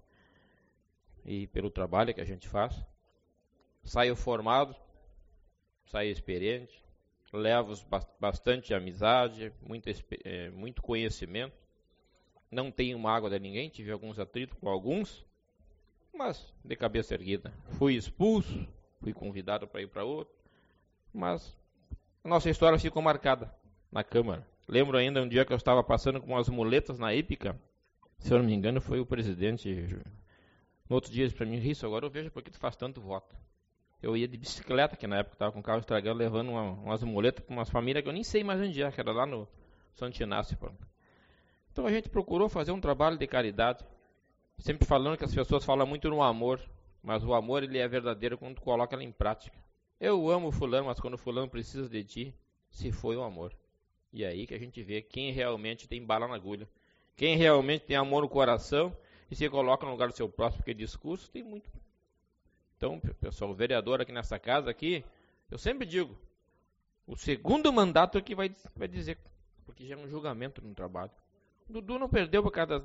e pelo trabalho que a gente faz. Saio formado, saio experiente, levo bastante amizade, muito conhecimento, não tenho mágoa de ninguém, tive alguns atritos com alguns, mas de cabeça erguida. Fui expulso, fui convidado para ir para outro, mas a nossa história ficou marcada na Câmara. Lembro ainda um dia que eu estava passando com umas muletas na hípica, se eu não me engano foi o presidente, no outro dia disse para mim, Risso, agora eu vejo por que tu faz tanto voto. Eu ia de bicicleta, que na época estava com o carro estragado, levando umas muletas para umas famílias que eu nem sei mais onde é, que era lá no Santo Inácio. Então a gente procurou fazer um trabalho de caridade, sempre falando que as pessoas falam muito no amor, mas o amor ele é verdadeiro quando tu coloca ele em prática. Eu amo fulano, mas quando fulano precisa de ti, se foi o amor. E é aí que a gente vê quem realmente tem bala na agulha, quem realmente tem amor no coração e se coloca no lugar do seu próximo, porque discurso tem muito. Então, pessoal, o vereador aqui nessa casa, aqui, eu sempre digo, o segundo mandato é que vai dizer, porque já é um julgamento no trabalho. O Dudu não perdeu por causa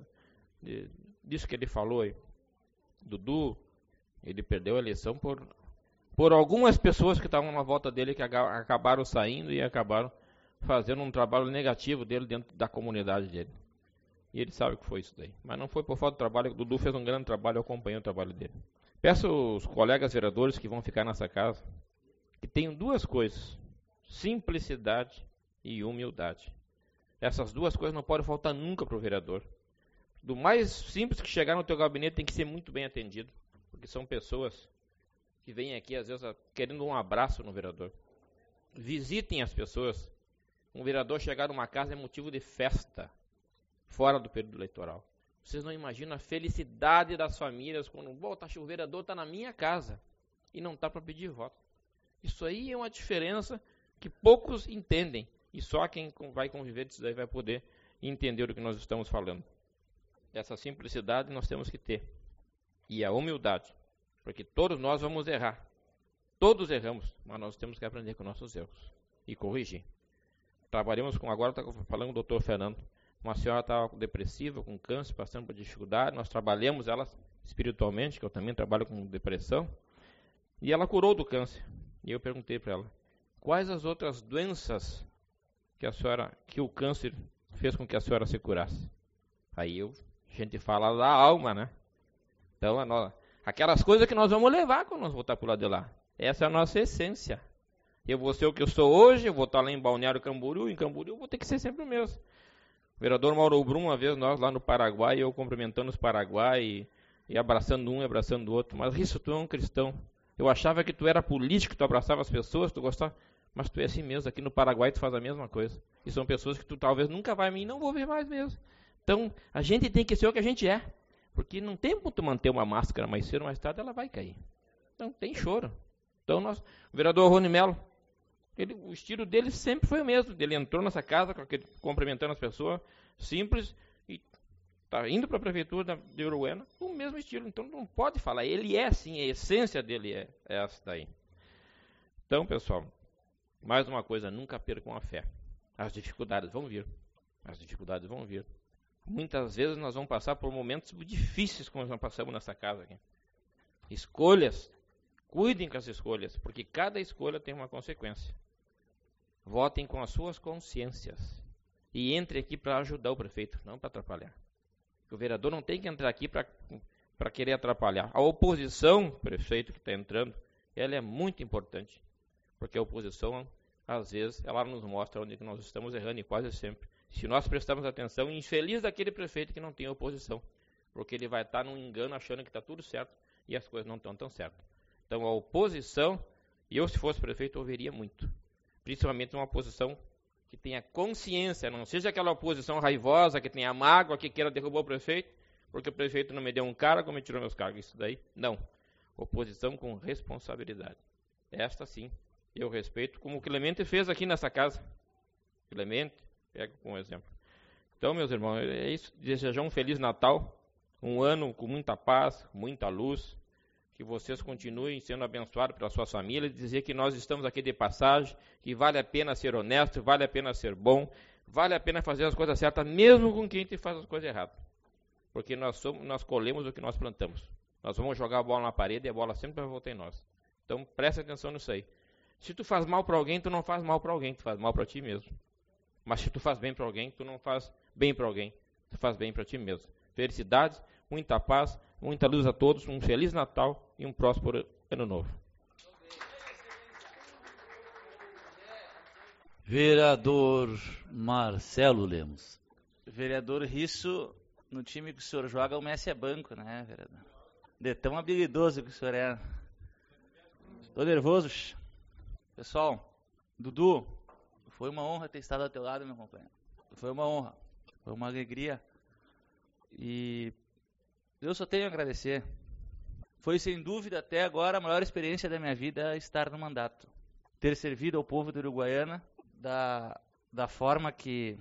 disso que ele falou aí. Dudu, ele perdeu a eleição por algumas pessoas que estavam na volta dele que acabaram saindo e acabaram fazendo um trabalho negativo dele dentro da comunidade dele. E ele sabe que foi isso daí. Mas não foi por falta de trabalho, o Dudu fez um grande trabalho, eu acompanhei o trabalho dele. Peço aos colegas vereadores que vão ficar nessa casa que tenham duas coisas, simplicidade e humildade. Essas duas coisas não podem faltar nunca para o vereador. Do mais simples que chegar no teu gabinete tem que ser muito bem atendido, porque são pessoas que vêm aqui às vezes querendo um abraço no vereador. Visitem as pessoas. Um vereador chegar numa casa é motivo de festa, fora do período eleitoral. Vocês não imaginam a felicidade das famílias quando o vereador está na minha casa e não está para pedir voto. Isso aí é uma diferença que poucos entendem e só quem vai conviver disso daí vai poder entender do que nós estamos falando. Essa simplicidade nós temos que ter e a humildade, porque todos nós vamos errar. Todos erramos, mas nós temos que aprender com nossos erros e corrigir. Trabalhamos com, agora está falando o doutor Fernando, uma senhora estava depressiva, com câncer, passando por dificuldade, nós trabalhamos ela espiritualmente, que eu também trabalho com depressão, e ela curou do câncer. E eu perguntei para ela, quais as outras doenças que o câncer fez com que a senhora se curasse? Aí a gente fala da alma, né? Então, aquelas coisas que nós vamos levar quando nós voltar para o lado de lá. Essa é a nossa essência. Eu vou ser o que eu sou hoje, eu vou estar lá em Balneário Camboriú, em Camboriú eu vou ter que ser sempre o mesmo. O vereador Mauro Brum, uma vez nós lá no Paraguai, eu cumprimentando os Paraguai e abraçando um e abraçando o outro. Mas Risso, tu é um cristão. Eu achava que tu era político, tu abraçava as pessoas, tu gostava, mas tu é assim mesmo. Aqui no Paraguai tu faz a mesma coisa. E são pessoas que tu talvez nunca vai ver e não vou ver mais mesmo. Então, a gente tem que ser o que a gente é. Porque não tem como tu manter uma máscara, mais cedo ou mais tarde ela vai cair. Então, tem choro. Então, o vereador Rony Melo, o estilo dele sempre foi o mesmo. Ele entrou nessa casa cumprimentando as pessoas, simples, e está indo para a prefeitura de Uruguaiana com o mesmo estilo. Então não pode falar. Ele é sim, a essência dele é essa daí. Então, pessoal, mais uma coisa, nunca percam a fé. As dificuldades vão vir. As dificuldades vão vir. Muitas vezes nós vamos passar por momentos difíceis como nós passamos nessa casa aqui. Escolhas. Cuidem com as escolhas, porque cada escolha tem uma consequência. Votem com as suas consciências. E entre aqui para ajudar o prefeito, não para atrapalhar. O vereador não tem que entrar aqui para querer atrapalhar. A oposição, prefeito que está entrando, ela é muito importante. Porque a oposição, às vezes, ela nos mostra onde nós estamos errando e quase sempre. Se nós prestamos atenção, infeliz daquele prefeito que não tem oposição. Porque ele vai estar num engano achando que está tudo certo e as coisas não estão tão certas. Então a oposição, eu se fosse prefeito, ouviria muito. Principalmente uma oposição que tenha consciência, não seja aquela oposição raivosa, que tenha mágoa, que queira derrubar o prefeito, porque o prefeito não me deu um cargo, me tirou meus cargos. Isso daí, não. Oposição com responsabilidade. Esta sim, eu respeito, como o Clemente fez aqui nessa casa. Clemente, pego como exemplo. Então, meus irmãos, é isso. Desejar um Feliz Natal, um ano com muita paz, muita luz, que vocês continuem sendo abençoados pelas suas famílias, dizer que nós estamos aqui de passagem, que vale a pena ser honesto, vale a pena ser bom, vale a pena fazer as coisas certas, mesmo com quem faz as coisas erradas. Porque nós colhemos o que nós plantamos. Nós vamos jogar a bola na parede e a bola sempre vai voltar em nós. Então, preste atenção nisso aí. Se tu faz mal para alguém, tu não faz mal para alguém, tu faz mal para ti mesmo. Mas se tu faz bem para alguém, tu não faz bem para alguém, tu faz bem para ti mesmo. Felicidades, muita paz, muita luz a todos, um Feliz Natal e um próspero Ano Novo. Vereador Marcelo Lemos. Vereador Risso, no time que o senhor joga, o Messi é banco, né, vereador? De tão habilidoso que o senhor é. Estou nervoso. Pessoal, Dudu, foi uma honra ter estado ao teu lado, meu companheiro. Foi uma honra, foi uma alegria. E eu só tenho a agradecer. Foi sem dúvida até agora a maior experiência da minha vida estar no mandato. Ter servido ao povo de Uruguaiana da forma que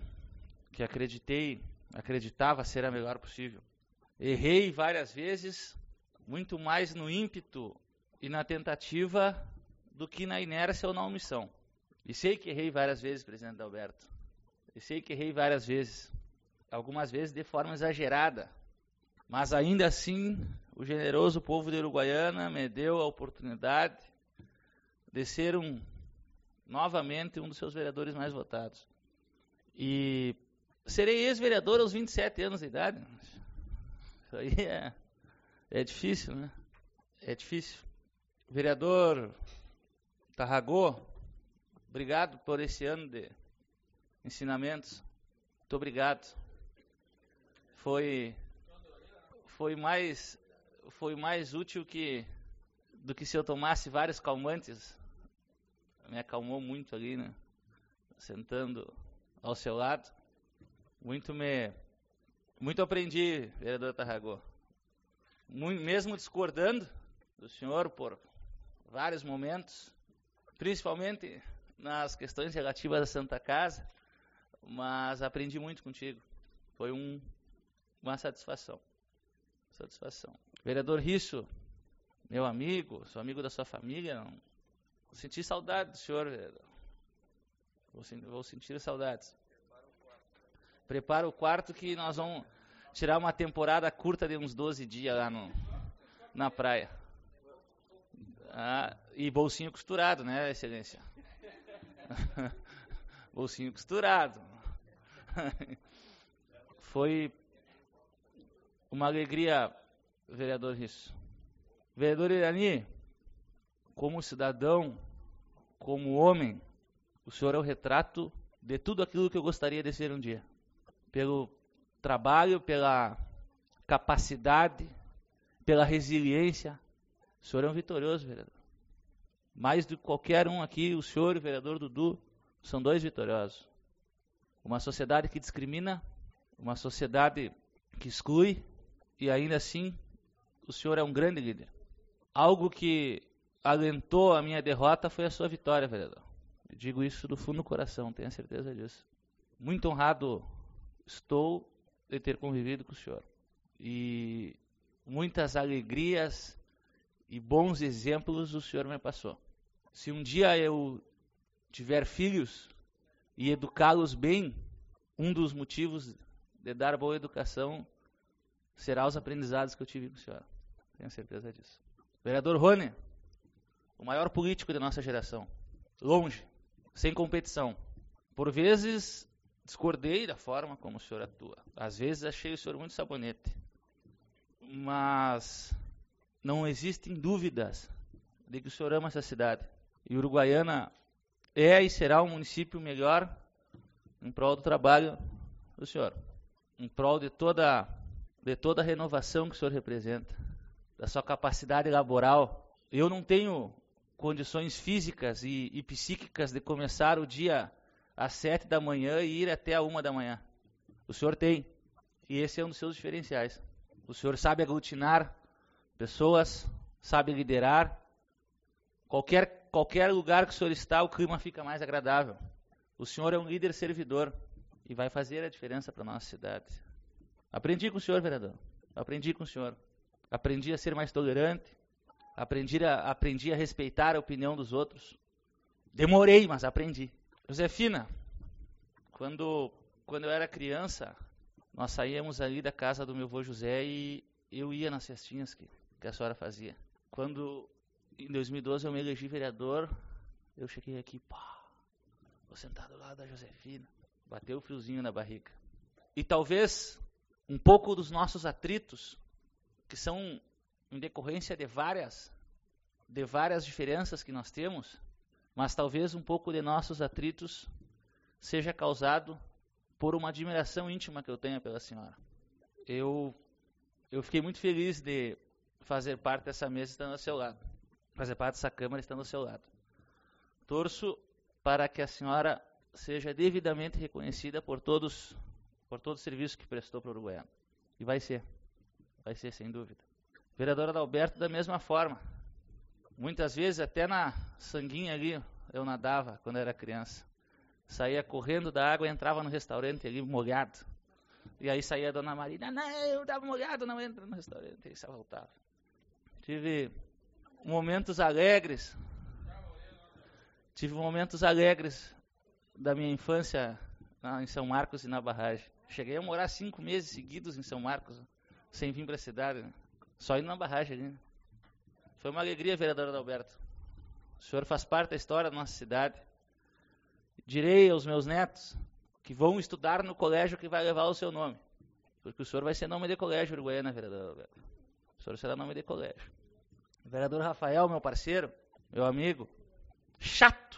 acreditava ser a melhor possível. Errei várias vezes, muito mais no ímpeto e na tentativa do que na inércia ou na omissão. E sei que errei várias vezes, presidente Alberto. E sei que errei várias vezes. Algumas vezes de forma exagerada. Mas ainda assim, o generoso povo de Uruguaiana me deu a oportunidade de ser novamente um dos seus vereadores mais votados. E serei ex-vereador aos 27 anos de idade. Isso aí é difícil, né? É difícil. Vereador Tarragó, obrigado por esse ano de ensinamentos. Muito obrigado. Foi mais útil do que se eu tomasse vários calmantes. Me acalmou muito ali, né? Sentando ao seu lado. Muito aprendi, vereador Tarragó. Mesmo discordando do senhor por vários momentos, principalmente nas questões relativas à Santa Casa, mas aprendi muito contigo. Foi uma satisfação. Vereador Risso, meu amigo, sou amigo da sua família, vou sentir saudade do senhor, vereador. Vou sentir saudades. Prepara o quarto que nós vamos tirar uma temporada curta de uns 12 dias lá na praia. E bolsinho costurado, né, excelência? Bolsinho costurado. Foi uma alegria, vereador Risso. Vereador Irani, como cidadão, como homem, o senhor é o retrato de tudo aquilo que eu gostaria de ser um dia. Pelo trabalho, pela capacidade, pela resiliência. O senhor é um vitorioso, vereador. Mais do que qualquer um aqui, o senhor e o vereador Dudu são dois vitoriosos. Uma sociedade que discrimina, uma sociedade que exclui, e ainda assim o senhor é um grande líder. Algo que alentou a minha derrota foi a sua vitória, vereador. Eu digo isso do fundo do coração, tenho certeza disso. Muito honrado estou de ter convivido com o senhor. E muitas alegrias e bons exemplos o senhor me passou. Se um dia eu tiver filhos e educá-los bem, um dos motivos de dar boa educação será os aprendizados que eu tive com o senhor. Tenho certeza disso. Vereador Rony, o maior político da nossa geração. Longe, sem competição. Por vezes, discordei da forma como o senhor atua. Às vezes, achei o senhor muito sabonete. Mas não existem dúvidas de que o senhor ama essa cidade. E Uruguaiana é e será um município melhor em prol do trabalho do senhor. Em prol de toda a renovação que o senhor representa. Da sua capacidade laboral. Eu não tenho condições físicas e psíquicas de começar o dia às 7 da manhã e ir até a 1 da manhã. O senhor tem. E esse é um dos seus diferenciais. O senhor sabe aglutinar pessoas, sabe liderar. Qualquer lugar que o senhor está, o clima fica mais agradável. O senhor é um líder servidor e vai fazer a diferença para a nossa cidade. Aprendi com o senhor, vereador. Aprendi com o senhor. Aprendi a ser mais tolerante. Aprendi a respeitar a opinião dos outros. Demorei, mas aprendi. Josefina, quando eu era criança, nós saíamos ali da casa do meu avô José e eu ia nas festinhas que a senhora fazia. Quando, em 2012, eu me elegi vereador, eu cheguei aqui, vou sentar do lado da Josefina. Bateu o friozinho na barriga. E talvez um pouco dos nossos atritos, que são em decorrência de várias diferenças que nós temos, mas talvez um pouco de nossos atritos seja causado por uma admiração íntima que eu tenho pela senhora. Eu fiquei muito feliz de fazer parte dessa mesa estando ao seu lado, fazer parte dessa Câmara estando ao seu lado. Torço para que a senhora seja devidamente reconhecida por todo o serviço que prestou para o Uruguaiano. E vai ser sem dúvida. Vereadora Adalberto, da mesma forma. Muitas vezes, até na sanguinha ali, eu nadava quando era criança. Saía correndo da água e entrava no restaurante ali molhado. E aí saía a dona Marina, não, eu estava molhado, não entra no restaurante. E só voltava. Tive momentos alegres da minha infância em São Marcos e na barragem. Cheguei a morar 5 meses seguidos em São Marcos, sem vir para a cidade, né? Só indo na barragem ali. Né? Foi uma alegria, vereador Adalberto. O senhor faz parte da história da nossa cidade. Direi aos meus netos que vão estudar no colégio que vai levar o seu nome. Porque o senhor vai ser nome de colégio Uruguaiana, vereador Adalberto. O senhor será nome de colégio. O vereador Rafael, meu parceiro, meu amigo, chato,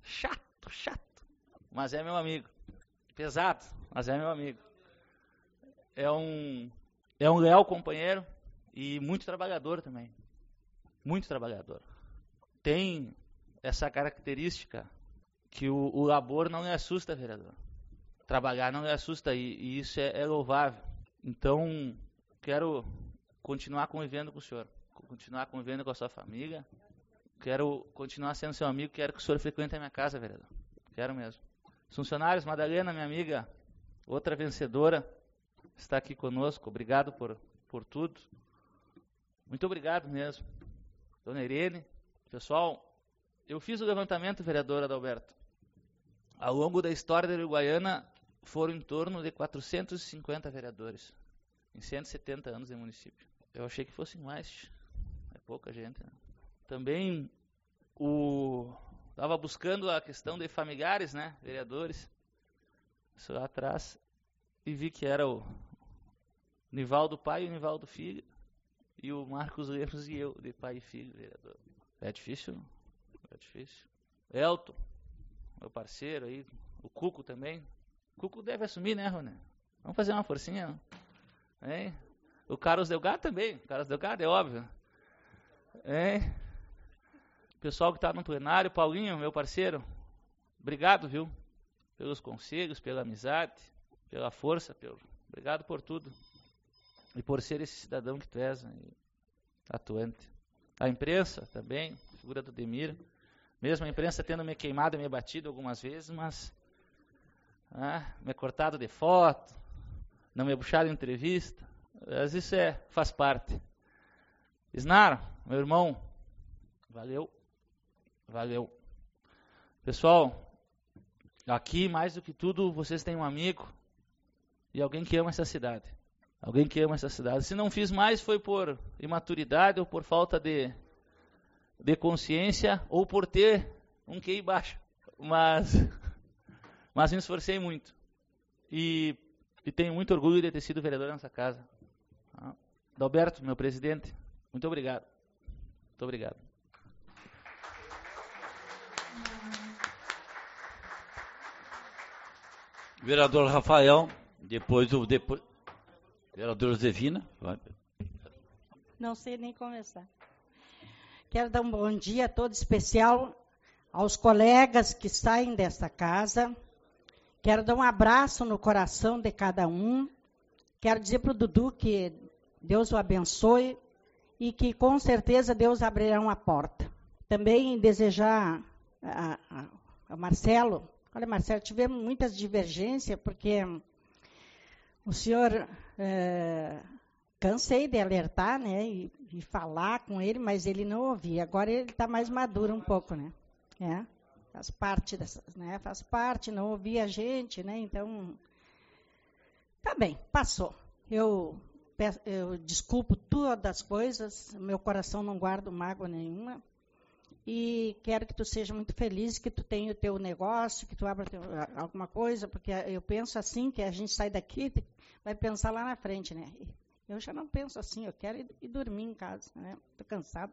mas é meu amigo. Pesado, mas é meu amigo. É um leal companheiro e muito trabalhador também. Muito trabalhador. Tem essa característica que o labor não lhe assusta, vereador. Trabalhar não lhe assusta e isso é louvável. Então, quero continuar convivendo com o senhor, continuar convivendo com a sua família. Quero continuar sendo seu amigo, quero que o senhor frequente a minha casa, vereador. Quero mesmo. Os funcionários, Madalena, minha amiga, outra vencedora, está aqui conosco. Obrigado por tudo. Muito obrigado mesmo. Dona Irene, pessoal, eu fiz o levantamento, vereador Adalberto. Ao longo da história da Uruguaiana, foram em torno de 450 vereadores, em 170 anos de município. Eu achei que fossem mais, é pouca gente, né? Também estava buscando a questão de familiares, né, vereadores, isso lá atrás, e vi que era o Nivaldo pai e o Nivaldo filho, e o Marcos Lemos e eu, de pai e filho, vereador. É difícil. Elton, meu parceiro aí, o Cuco também. O Cuco deve assumir, né, Rony? Vamos fazer uma forcinha, não? Hein? O Carlos Delgado também, o Carlos Delgado é óbvio. Hein? O pessoal que está no plenário, Paulinho, meu parceiro, obrigado, viu? Pelos conselhos, pela amizade, pela força, obrigado por tudo. E por ser esse cidadão que tu és, né, atuante. A imprensa também, figura do Demir. Mesmo a imprensa tendo me queimado e me batido algumas vezes, mas me cortado de foto, não me puxaram em entrevista, mas isso faz parte. Isnar, meu irmão, valeu. Pessoal, aqui mais do que tudo, vocês têm um amigo e alguém que ama essa cidade. Se não fiz mais foi por imaturidade ou por falta de consciência ou por ter um QI baixo. Mas me esforcei muito. E tenho muito orgulho de ter sido vereador nessa casa. Adalberto, meu presidente, muito obrigado. Vereador Rafael, depois vereador Zevina. Vai. Não sei nem começar. Quero dar um bom dia todo especial aos colegas que saem desta casa. Quero dar um abraço no coração de cada um. Quero dizer para o Dudu que Deus o abençoe e que com certeza Deus abrirá uma porta. Também desejar a Marcelo. Olha, Marcelo, tivemos muitas divergências porque o senhor... cansei de alertar, né, e falar com ele, mas ele não ouvia. Agora ele está mais maduro um pouco, né? Faz parte não ouvia a gente, né? Então, tá bem, passou. Eu desculpo todas as coisas, meu coração não guarda mágoa nenhuma. E quero que tu seja muito feliz, que tu tenha o teu negócio, que tu abra alguma coisa, porque eu penso assim, que a gente sai daqui, vai pensar lá na frente, né? Eu já não penso assim, eu quero ir dormir em casa, né? Estou cansado.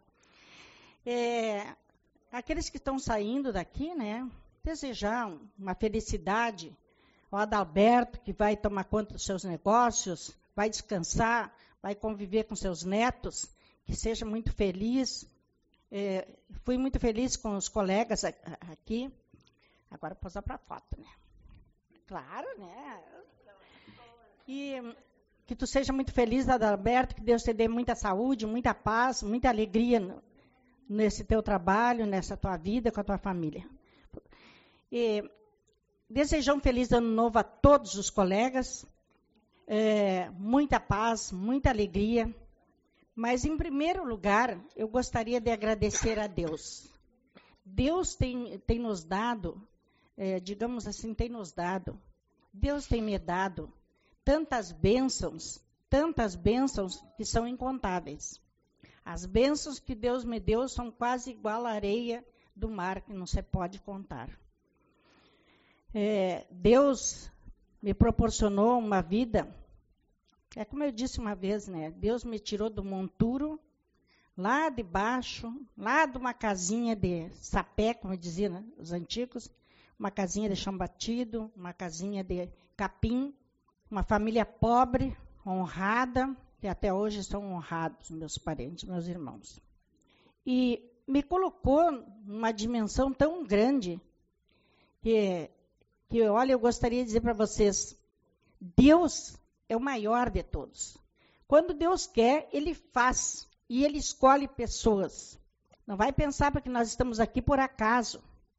Aqueles que estão saindo daqui, né? Desejar uma felicidade ao Adalberto, que vai tomar conta dos seus negócios, vai descansar, vai conviver com seus netos, que seja muito feliz. Fui muito feliz com os colegas aqui. Agora posar para a foto, né? Claro, né? E que tu seja muito feliz, Adalberto, que Deus te dê muita saúde, muita paz, muita alegria nesse teu trabalho, nessa tua vida, com a tua família. E desejar um feliz ano novo a todos os colegas, muita paz, muita alegria. Mas, em primeiro lugar, eu gostaria de agradecer a Deus. Deus tem nos dado, digamos assim, Deus tem me dado tantas bênçãos que são incontáveis. As bênçãos que Deus me deu são quase igual à areia do mar, que não se pode contar. Deus me proporcionou uma vida, como eu disse uma vez, né? Deus me tirou do monturo, lá de baixo, lá de uma casinha de sapé, como diziam, né, os antigos, uma casinha de chão batido, uma casinha de capim, uma família pobre, honrada, e até hoje são honrados meus parentes, meus irmãos. E me colocou numa dimensão tão grande que olha, eu gostaria de dizer para vocês, Deus é o maior de todos. Quando Deus quer, Ele faz, e Ele escolhe pessoas. Não vai pensar porque nós estamos aqui por acaso,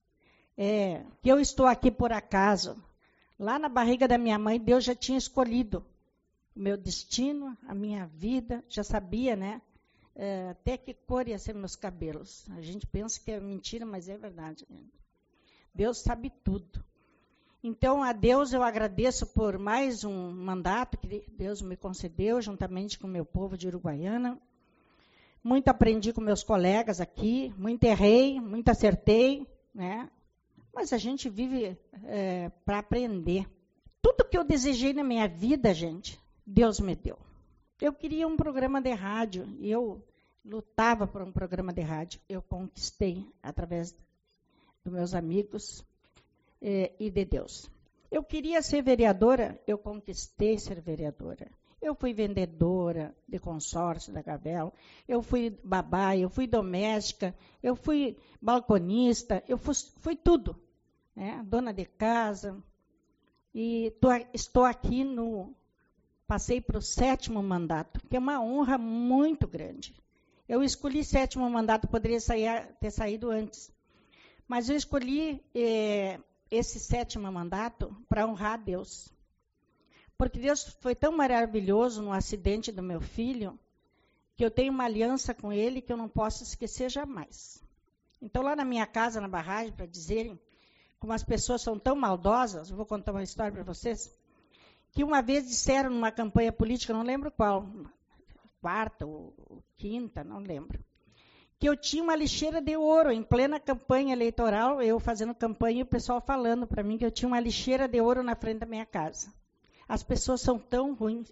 que eu estou aqui por acaso. Lá na barriga da minha mãe, Deus já tinha escolhido o meu destino, a minha vida, já sabia, né? Até que cor ia ser meus cabelos. A gente pensa que é mentira, mas é verdade. Né? Deus sabe tudo. Então, a Deus eu agradeço por mais um mandato que Deus me concedeu, juntamente com o meu povo de Uruguaiana. Muito aprendi com meus colegas aqui, muito errei, muito acertei, né? Mas a gente vive para aprender. Tudo que eu desejei na minha vida, gente, Deus me deu. Eu queria um programa de rádio, e eu lutava por um programa de rádio. Eu conquistei através dos meus amigos e de Deus. Eu queria ser vereadora, eu conquistei ser vereadora. Eu fui vendedora de consórcio da Gavel, eu fui babá, eu fui doméstica, eu fui balconista, eu fui tudo, né? Dona de casa. E estou aqui passei para o 7º mandato, que é uma honra muito grande. Eu escolhi 7º mandato, poderia ter saído antes. Mas eu escolhi esse 7º mandato para honrar a Deus. Porque Deus foi tão maravilhoso no acidente do meu filho, que eu tenho uma aliança com ele que eu não posso esquecer jamais. Então, lá na minha casa, na barragem, para dizerem como as pessoas são tão maldosas, eu vou contar uma história para vocês, que uma vez disseram numa campanha política, não lembro qual, quarta ou quinta, não lembro, que eu tinha uma lixeira de ouro em plena campanha eleitoral, eu fazendo campanha e o pessoal falando para mim que eu tinha uma lixeira de ouro na frente da minha casa. As pessoas são tão ruins.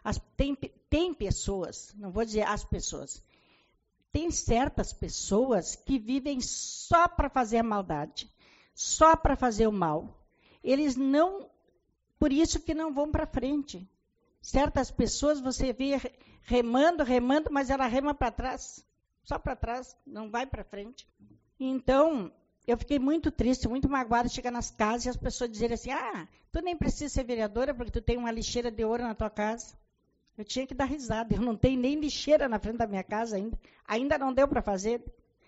Tem pessoas, não vou dizer as pessoas, tem certas pessoas que vivem só para fazer a maldade, só para fazer o mal. Eles não, por isso que não vão para frente. Certas pessoas você vê remando, mas ela rema para trás, só para trás, não vai para frente. Então, eu fiquei muito triste, muito magoada, chegar nas casas e as pessoas dizerem assim, tu nem precisa ser vereadora porque tu tem uma lixeira de ouro na tua casa. Eu tinha que dar risada, eu não tenho nem lixeira na frente da minha casa ainda. Ainda não deu para fazer.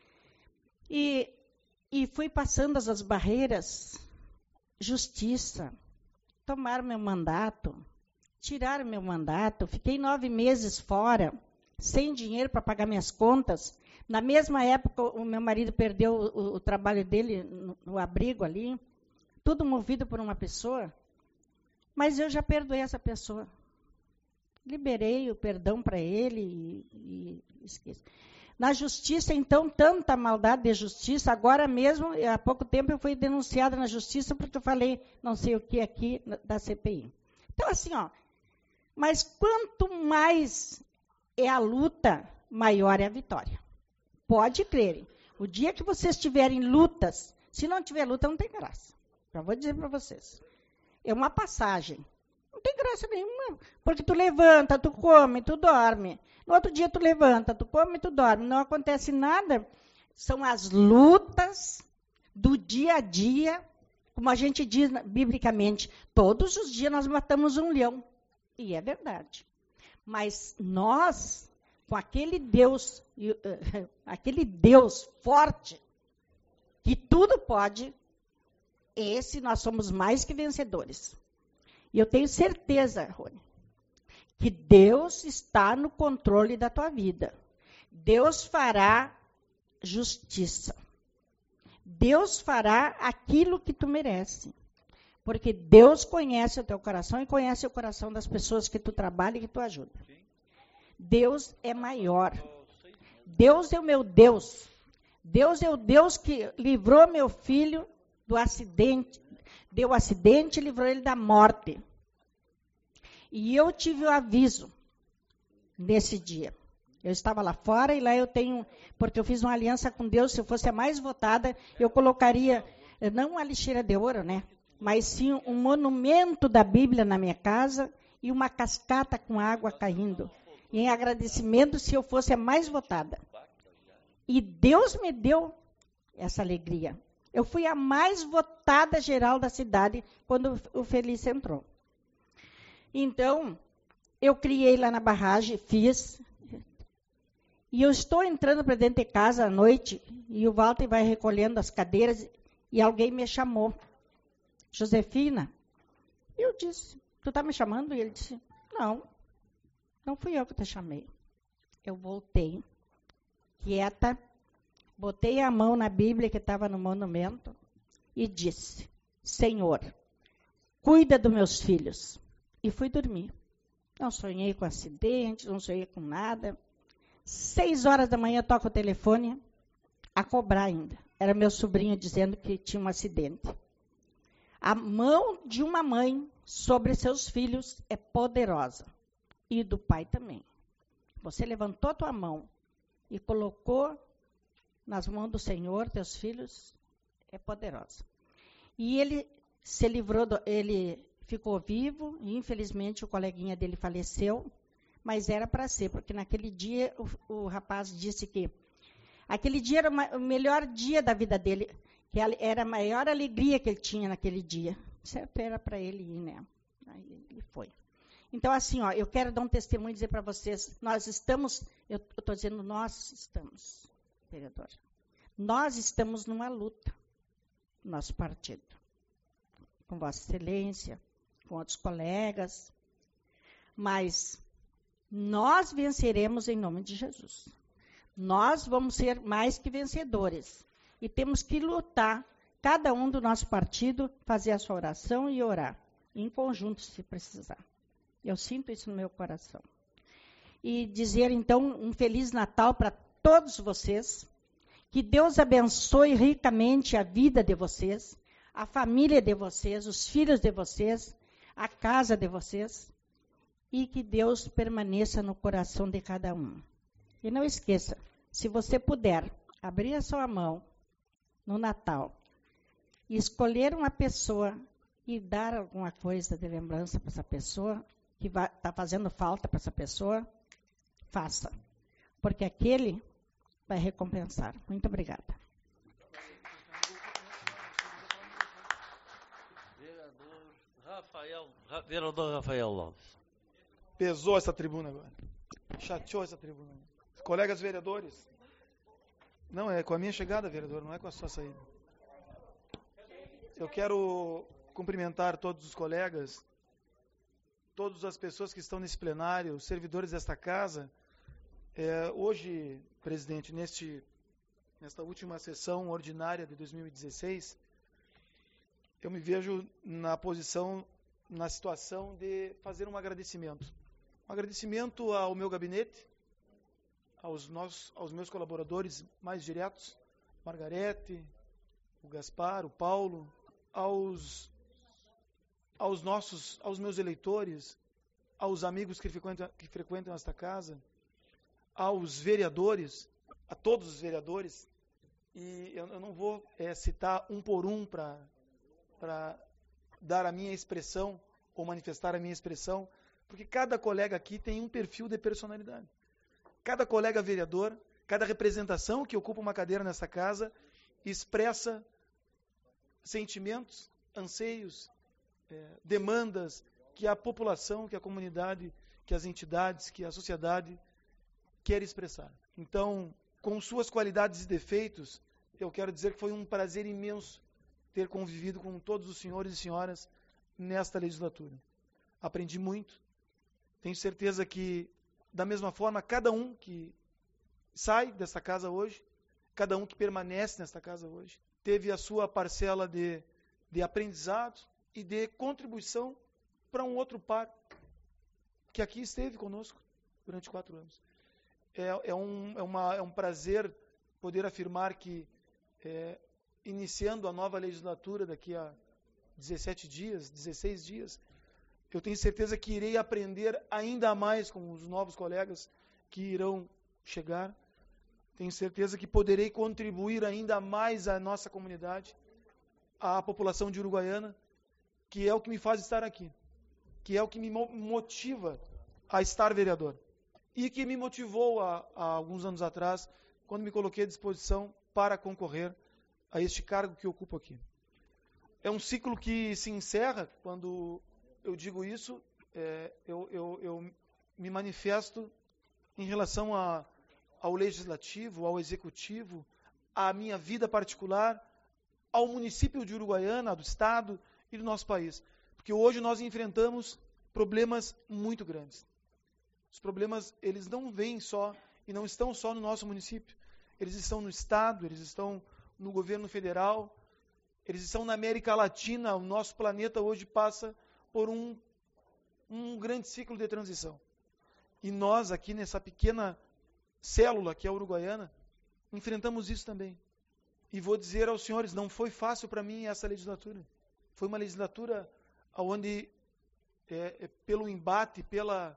E fui passando as barreiras, justiça, tomaram meu mandato, tiraram meu mandato, fiquei 9 meses fora, sem dinheiro para pagar minhas contas. Na mesma época, o meu marido perdeu o trabalho dele no abrigo ali, tudo movido por uma pessoa, mas eu já perdoei essa pessoa. Liberei o perdão para ele e esqueci. Na justiça, então, tanta maldade de justiça, agora mesmo, há pouco tempo, eu fui denunciada na justiça porque eu falei não sei o que aqui da CPI. Então, assim, mas quanto mais é a luta, maior é a vitória. Pode crer. O dia que vocês tiverem lutas, se não tiver luta, não tem graça. Já vou dizer para vocês. É uma passagem. Não tem graça nenhuma. Porque tu levanta, tu come, tu dorme. No outro dia tu levanta, tu come, tu dorme. Não acontece nada. São as lutas do dia a dia. Como a gente diz biblicamente, todos os dias nós matamos um leão. E é verdade. Mas nós, com aquele Deus forte, que tudo pode, esse nós somos mais que vencedores. E eu tenho certeza, Rony, que Deus está no controle da tua vida. Deus fará justiça. Deus fará aquilo que tu merece. Porque Deus conhece o teu coração e conhece o coração das pessoas que tu trabalha e que tu ajuda. Deus é maior. Deus é o meu Deus. Deus é o Deus que livrou meu filho do acidente. Deu acidente e livrou ele da morte. E eu tive o aviso nesse dia. Eu estava lá fora e lá eu tenho, porque eu fiz uma aliança com Deus, se eu fosse a mais votada, eu colocaria, não uma lixeira de ouro, né? Mas sim um monumento da Bíblia na minha casa e uma cascata com água caindo. Em agradecimento se eu fosse a mais votada. E Deus me deu essa alegria. Eu fui a mais votada geral da cidade quando o Feliz entrou. Então, eu criei lá na barragem, fiz. E eu estou entrando para dentro de casa à noite, e o Walter vai recolhendo as cadeiras, e alguém me chamou. Josefina. Eu disse, tu está me chamando? E ele disse, não fui eu que te chamei. Eu voltei, quieta, botei a mão na Bíblia que estava no monumento e disse, Senhor, cuida dos meus filhos. E fui dormir. Não sonhei com acidente, não sonhei com nada. 6 horas da manhã toco o telefone, a cobrar ainda. Era meu sobrinho dizendo que tinha um acidente. A mão de uma mãe sobre seus filhos é poderosa. E do pai também. Você levantou a tua mão e colocou nas mãos do Senhor, teus filhos, é poderosa. E ele se livrou, ele ficou vivo, e infelizmente o coleguinha dele faleceu, mas era para ser, porque naquele dia o rapaz disse que aquele dia era o melhor dia da vida dele, que era a maior alegria que ele tinha naquele dia. Certo, era para ele ir, né? Aí ele foi. Então, assim, eu quero dar um testemunho e dizer para vocês, nós estamos, eu estou dizendo nós estamos, vereador, nós estamos numa luta, nosso partido, com Vossa Excelência, com outros colegas, mas nós venceremos em nome de Jesus. Nós vamos ser mais que vencedores. E temos que lutar, cada um do nosso partido, fazer a sua oração e orar, em conjunto, se precisar. Eu sinto isso no meu coração. E dizer, então, um Feliz Natal para todos vocês. Que Deus abençoe ricamente a vida de vocês, a família de vocês, os filhos de vocês, a casa de vocês. E que Deus permaneça no coração de cada um. E não esqueça, se você puder, abrir a sua mão no Natal e escolher uma pessoa e dar alguma coisa de lembrança para essa pessoa, que está fazendo falta para essa pessoa, faça. Porque aquele vai recompensar. Muito obrigada. Vereador Rafael Lopes. Pesou essa tribuna agora. Chateou essa tribuna. Colegas vereadores. Não, é com a minha chegada, vereador, não é com a sua saída. Eu quero cumprimentar todos os colegas, todas as pessoas que estão nesse plenário, os servidores desta casa. Hoje, presidente, nesta última sessão ordinária de 2016, eu me vejo na situação de fazer um agradecimento. Um agradecimento ao meu gabinete, aos meus colaboradores mais diretos, Margarete, o Gaspar, o Paulo, aos meus eleitores, aos amigos que frequentam esta casa, aos vereadores, a todos os vereadores, e eu não vou citar um por um para dar a minha expressão ou manifestar a minha expressão, porque cada colega aqui tem um perfil de personalidade. Cada colega vereador, cada representação que ocupa uma cadeira nessa casa, expressa sentimentos, anseios, demandas que a população, que a comunidade, que as entidades, que a sociedade quer expressar. Então, com suas qualidades e defeitos, eu quero dizer que foi um prazer imenso ter convivido com todos os senhores e senhoras nesta legislatura. Aprendi muito. Tenho certeza que, da mesma forma, cada um que sai desta casa hoje, cada um que permanece nesta casa hoje, teve a sua parcela de aprendizado e de contribuição para um outro par que aqui esteve conosco durante 4 anos. É um prazer poder afirmar que, iniciando a nova legislatura daqui a 16 dias, eu tenho certeza que irei aprender ainda mais com os novos colegas que irão chegar. Tenho certeza que poderei contribuir ainda mais à nossa comunidade, à população de Uruguaiana, que é o que me faz estar aqui, que é o que me motiva a estar vereador. E que me motivou há alguns anos atrás, quando me coloquei à disposição para concorrer a este cargo que ocupo aqui. É um ciclo que se encerra. Quando eu digo isso, eu me manifesto em relação ao legislativo, ao executivo, à minha vida particular, ao município de Uruguaiana, do estado e do nosso país. Porque hoje nós enfrentamos problemas muito grandes. Os problemas, eles não vêm só e não estão só no nosso município. Eles estão no estado, eles estão no governo federal, eles estão na América Latina. O nosso planeta hoje passa por um grande ciclo de transição. E nós, aqui nessa pequena célula que é a Uruguaiana, enfrentamos isso também. E vou dizer aos senhores, não foi fácil para mim essa legislatura. Foi uma legislatura onde, pelo embate, pela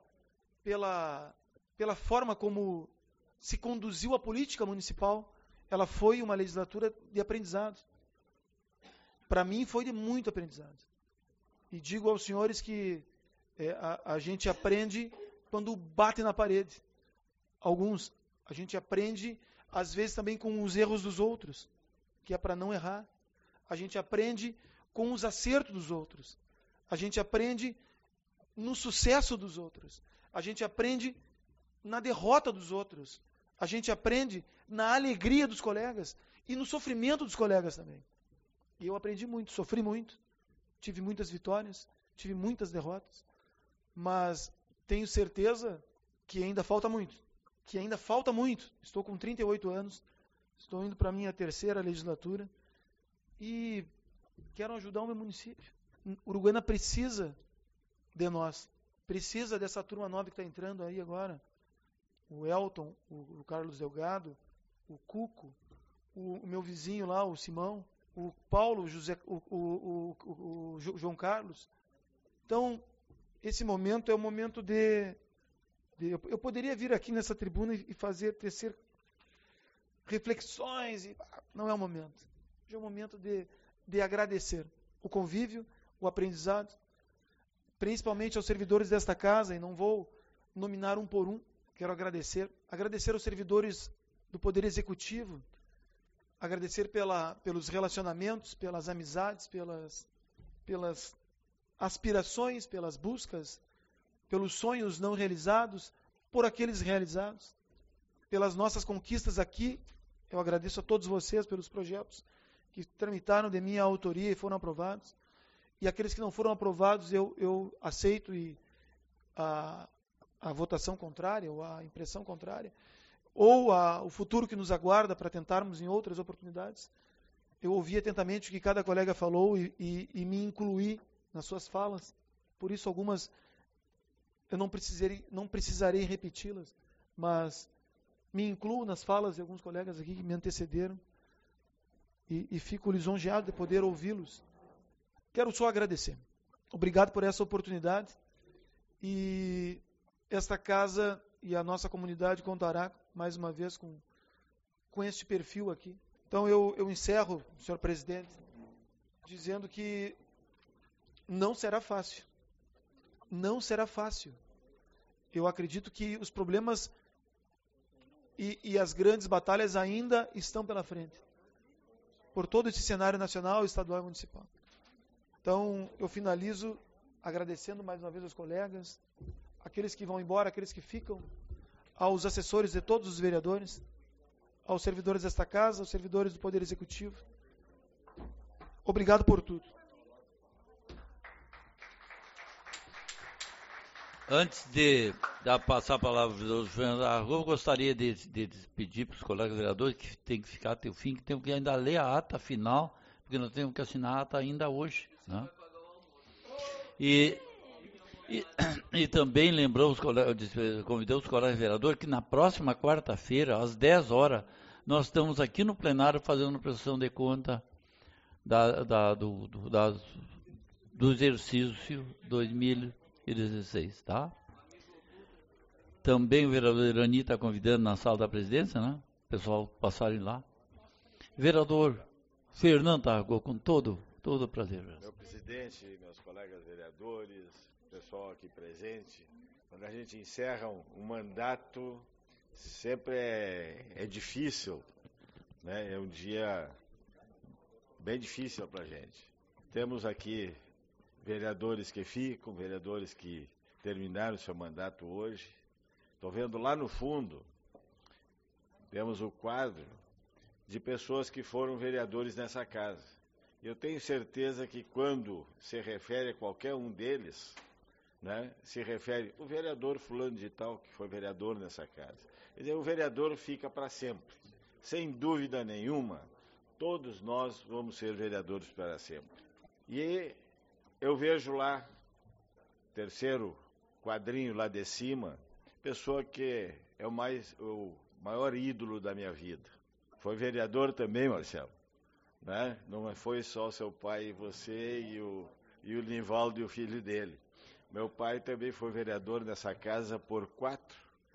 forma como se conduziu a política municipal, ela foi uma legislatura de aprendizado. Para mim foi de muito aprendizado. E digo aos senhores que a gente aprende quando bate na parede. Alguns, a gente aprende, às vezes, também com os erros dos outros, que é para não errar. A gente aprende com os acertos dos outros. A gente aprende no sucesso dos outros. A gente aprende na derrota dos outros. A gente aprende na alegria dos colegas e no sofrimento dos colegas também. E eu aprendi muito, sofri muito, tive muitas vitórias, tive muitas derrotas, mas tenho certeza que ainda falta muito. Estou com 38 anos, estou indo para a minha 3ª legislatura e quero ajudar o meu município. Uruguaiana precisa de nós, precisa dessa turma nova que está entrando aí agora. O Elton, o Carlos Delgado, o Cuco, o meu vizinho lá, o Simão, o Paulo, o João Carlos. Então, esse momento é o momento eu poderia vir aqui nessa tribuna e tecer reflexões, não é o momento. É o momento de agradecer o convívio, o aprendizado, principalmente aos servidores desta casa, e não vou nominar um por um, quero agradecer aos servidores do Poder Executivo, agradecer pelos relacionamentos, pelas amizades, pelas aspirações, pelas buscas, pelos sonhos não realizados, por aqueles realizados, pelas nossas conquistas aqui. Eu agradeço a todos vocês pelos projetos que tramitaram de minha autoria e foram aprovados. E aqueles que não foram aprovados, eu aceito a votação contrária, ou a impressão contrária, ou o futuro que nos aguarda para tentarmos em outras oportunidades. Eu ouvi atentamente o que cada colega falou e me incluí nas suas falas. Por isso, algumas eu não precisarei repeti-las, mas me incluo nas falas de alguns colegas aqui que me antecederam e fico lisonjeado de poder ouvi-los. Quero só agradecer. Obrigado por essa oportunidade e esta casa e a nossa comunidade contará mais uma vez com este perfil aqui. Então eu encerro, senhor presidente, dizendo que não será fácil. Não será fácil. Eu acredito que os problemas e as grandes batalhas ainda estão pela frente, por todo esse cenário nacional, estadual e municipal. Então, eu finalizo agradecendo mais uma vez aos colegas, aqueles que vão embora, aqueles que ficam, aos assessores de todos os vereadores, aos servidores desta casa, aos servidores do Poder Executivo. Obrigado por tudo. Antes de passar a palavra ao Fernando Aragão, eu gostaria de pedir para os colegas vereadores que tem que ficar até o fim, que tem que ainda ler a ata final, porque nós temos que assinar a ata ainda hoje. Né? E também convidamos os colegas vereadores que na próxima quarta-feira, às 10 horas, nós estamos aqui no plenário fazendo prestação de conta do exercício 2016, tá? Também o vereador Irani está convidando na sala da presidência, né? O pessoal passarem lá. Vereador Fernando Aragão, com todo o prazer. Meu presidente, meus colegas vereadores, pessoal aqui presente, quando a gente encerra um mandato, sempre é difícil, né? É um dia bem difícil para a gente. Temos aqui vereadores que ficam, vereadores que terminaram seu mandato hoje. Estou vendo lá no fundo, temos o quadro de pessoas que foram vereadores nessa casa. Eu tenho certeza que quando se refere a qualquer um deles, né, se refere o vereador fulano de tal, que foi vereador nessa casa. Quer dizer, o vereador fica para sempre. Sem dúvida nenhuma, todos nós vamos ser vereadores para sempre. E eu vejo lá, terceiro quadrinho lá de cima, pessoa que é o maior ídolo da minha vida. Foi vereador também, Marcelo. Né? Não foi só seu pai e você e o Nivaldo e o filho dele. Meu pai também foi vereador nessa casa por 4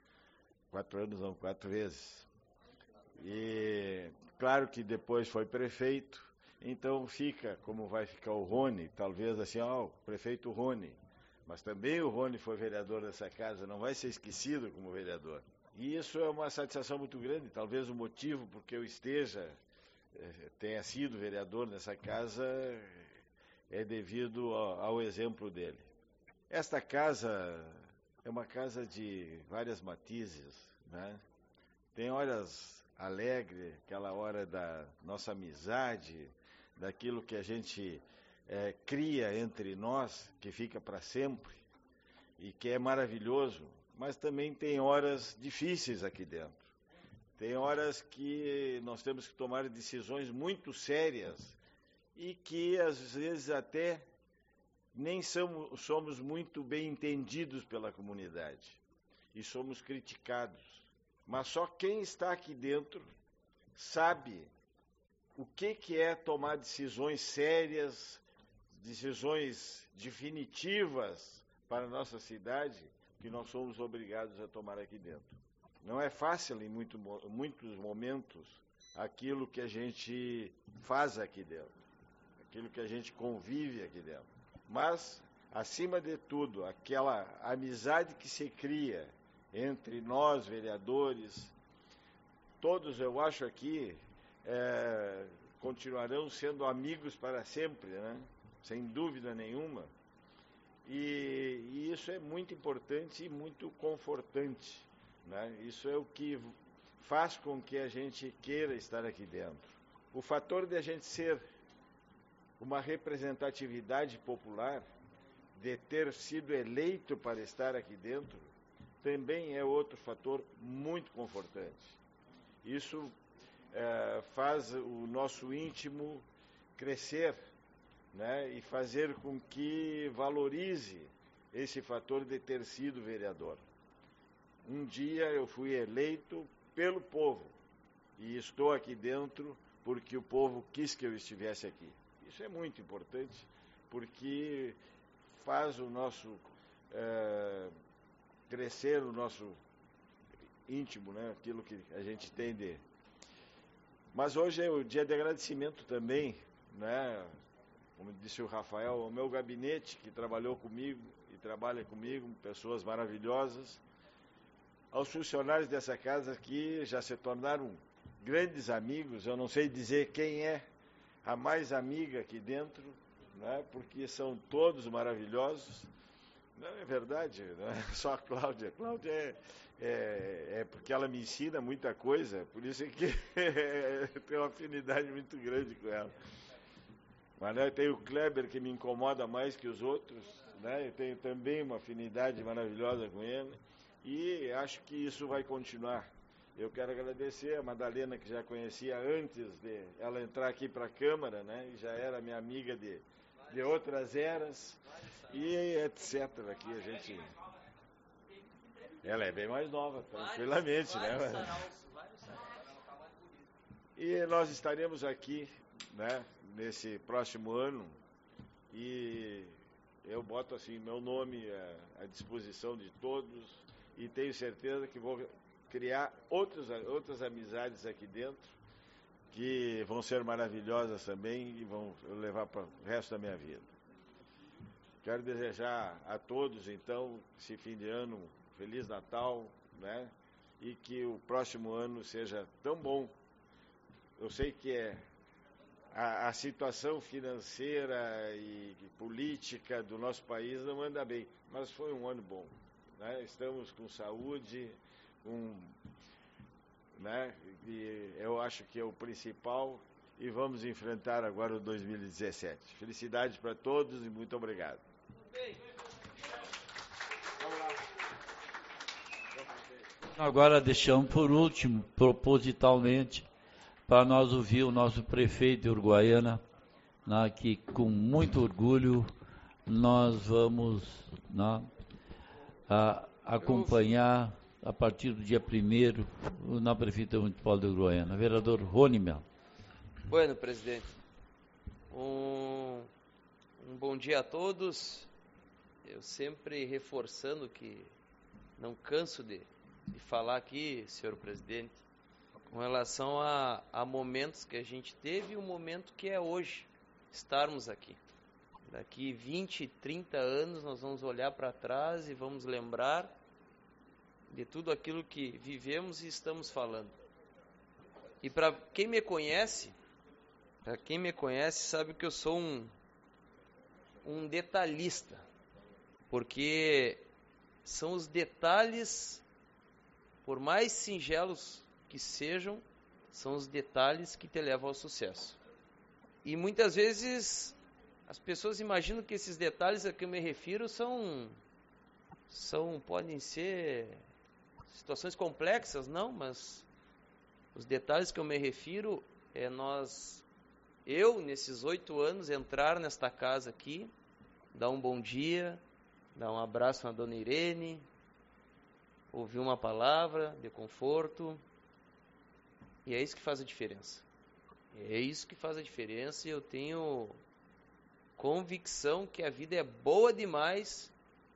vezes. E claro que depois foi prefeito, então fica, como vai ficar o Rony, talvez assim, o prefeito Rony. Mas também o Rony foi vereador nessa casa, não vai ser esquecido como vereador. E isso é uma satisfação muito grande, talvez o motivo porque eu tenha sido vereador nessa casa é devido ao exemplo dele. Esta casa é uma casa de várias matizes, né? Tem horas alegres, aquela hora da nossa amizade, daquilo que a gente cria entre nós, que fica para sempre. e que é maravilhoso, mas também tem horas difíceis aqui dentro. Tem horas que nós temos que tomar decisões muito sérias e que, às vezes, até nem somos muito bem entendidos pela comunidade e somos criticados. Mas só quem está aqui dentro sabe o que é tomar decisões sérias, decisões definitivas para a nossa cidade, que nós somos obrigados a tomar aqui dentro. Não é fácil, em muitos momentos, aquilo que a gente faz aqui dentro, aquilo que a gente convive aqui dentro. Mas, acima de tudo, aquela amizade que se cria entre nós, vereadores, todos, eu acho aqui, continuarão sendo amigos para sempre, né? Sem dúvida nenhuma. E isso é muito importante e muito confortante, né? Isso é o que faz com que a gente queira estar aqui dentro. O fator de a gente ser uma representatividade popular, de ter sido eleito para estar aqui dentro, também é outro fator muito confortante. Isso faz o nosso íntimo crescer, né, e fazer com que valorize esse fator de ter sido vereador. Um dia eu fui eleito pelo povo e estou aqui dentro porque o povo quis que eu estivesse aqui. Isso é muito importante porque faz o nosso crescer o nosso íntimo, né, aquilo que a gente tem de... Mas hoje é o dia de agradecimento também, né, como disse o Rafael, ao meu gabinete que trabalhou comigo e trabalha comigo, pessoas maravilhosas, aos funcionários dessa casa que já se tornaram grandes amigos. Eu não sei dizer quem é a mais amiga aqui dentro, né, porque são todos maravilhosos. Não é verdade, não é só a Cláudia. A Cláudia é porque ela me ensina muita coisa, por isso é que eu tenho uma afinidade muito grande com ela. Mas né, tem o Kleber que me incomoda mais que os outros, né? Eu tenho também uma afinidade maravilhosa com ele e acho que isso vai continuar. Eu quero agradecer a Madalena, que já conhecia antes de ela entrar aqui para a Câmara, né? E já era minha amiga de outras eras e etc. Aqui a gente... Ela é bem mais nova, tranquilamente, né? E nós estaremos aqui, né, nesse próximo ano, e eu boto assim meu nome à disposição de todos e tenho certeza que vou criar outras amizades aqui dentro que vão ser maravilhosas também e vão levar para o resto da minha vida. Quero desejar a todos, então, esse fim de ano, Feliz Natal, né? E que o próximo ano seja tão bom. Eu sei que a situação financeira e política do nosso país não anda bem, mas foi um ano bom, né? Estamos com saúde, né? E eu acho que é o principal e vamos enfrentar agora o 2017. Felicidades para todos e muito obrigado. Agora deixamos por último, propositalmente, para nós ouvir o nosso prefeito de Uruguaiana, né, que com muito orgulho nós vamos, né, acompanhar a partir do dia 1º na Prefeitura Municipal de Uruguaiana. Vereador Rony Melo. Bueno, presidente. Um bom dia a todos. Eu sempre reforçando que não canso de falar aqui, senhor presidente, com relação a momentos que a gente teve e o momento que é hoje, estarmos aqui. Daqui 20, 30 anos nós vamos olhar para trás e vamos lembrar de tudo aquilo que vivemos e estamos falando. E para quem me conhece sabe que eu sou um detalhista, porque são os detalhes, por mais singelos que sejam, são os detalhes que te levam ao sucesso. E muitas vezes as pessoas imaginam que esses detalhes a que eu me refiro são podem ser situações complexas, não, mas os detalhes que eu me refiro é eu, nesses 8 anos, entrar nesta casa aqui, dar um bom dia, dar um abraço na dona Irene, ouvir uma palavra de conforto, e é isso que faz a diferença. É isso que faz a diferença, e eu tenho convicção que a vida é boa demais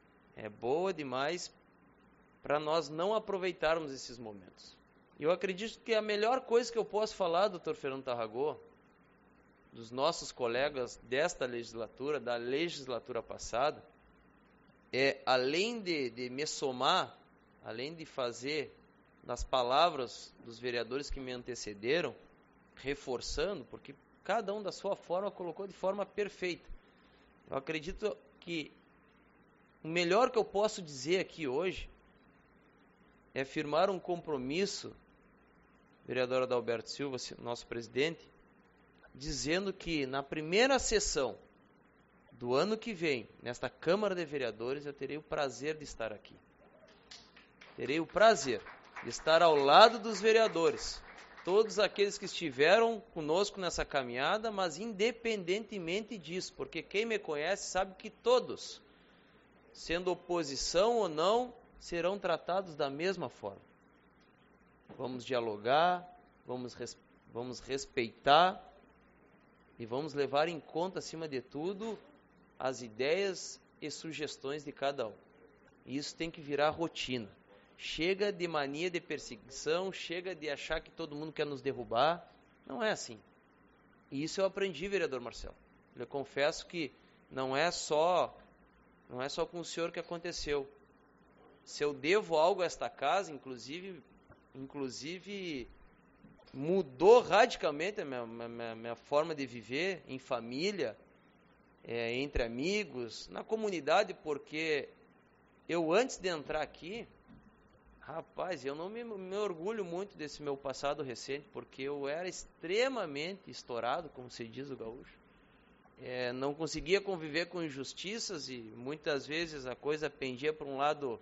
para nós não aproveitarmos esses momentos. Eu acredito que a melhor coisa que eu posso falar, Dr. Fernando Tarragó, dos nossos colegas desta legislatura, da legislatura passada, é, além de me somar, além de fazer das palavras dos vereadores que me antecederam, reforçando, porque cada um da sua forma colocou de forma perfeita. Eu acredito que o melhor que eu posso dizer aqui hoje é firmar um compromisso, vereador Adalberto Silva, nosso presidente, dizendo que na primeira sessão do ano que vem, nesta Câmara de Vereadores, eu terei o prazer de estar aqui. Terei o prazer de estar ao lado dos vereadores, todos aqueles que estiveram conosco nessa caminhada, mas independentemente disso, porque quem me conhece sabe que todos, sendo oposição ou não, serão tratados da mesma forma. Vamos dialogar, vamos respeitar e vamos levar em conta, acima de tudo, as ideias e sugestões de cada um. E isso tem que virar rotina. Chega de mania de perseguição, chega de achar que todo mundo quer nos derrubar. Não é assim. E isso eu aprendi, vereador Marcelo. Eu confesso que não é só com o senhor que aconteceu. Se eu devo algo a esta casa, inclusive mudou radicalmente a minha forma de viver em família, entre amigos, na comunidade, porque eu, antes de entrar aqui, rapaz, eu não me orgulho muito desse meu passado recente, porque eu era extremamente estourado, como se diz o gaúcho. Não conseguia conviver com injustiças e muitas vezes a coisa pendia para um lado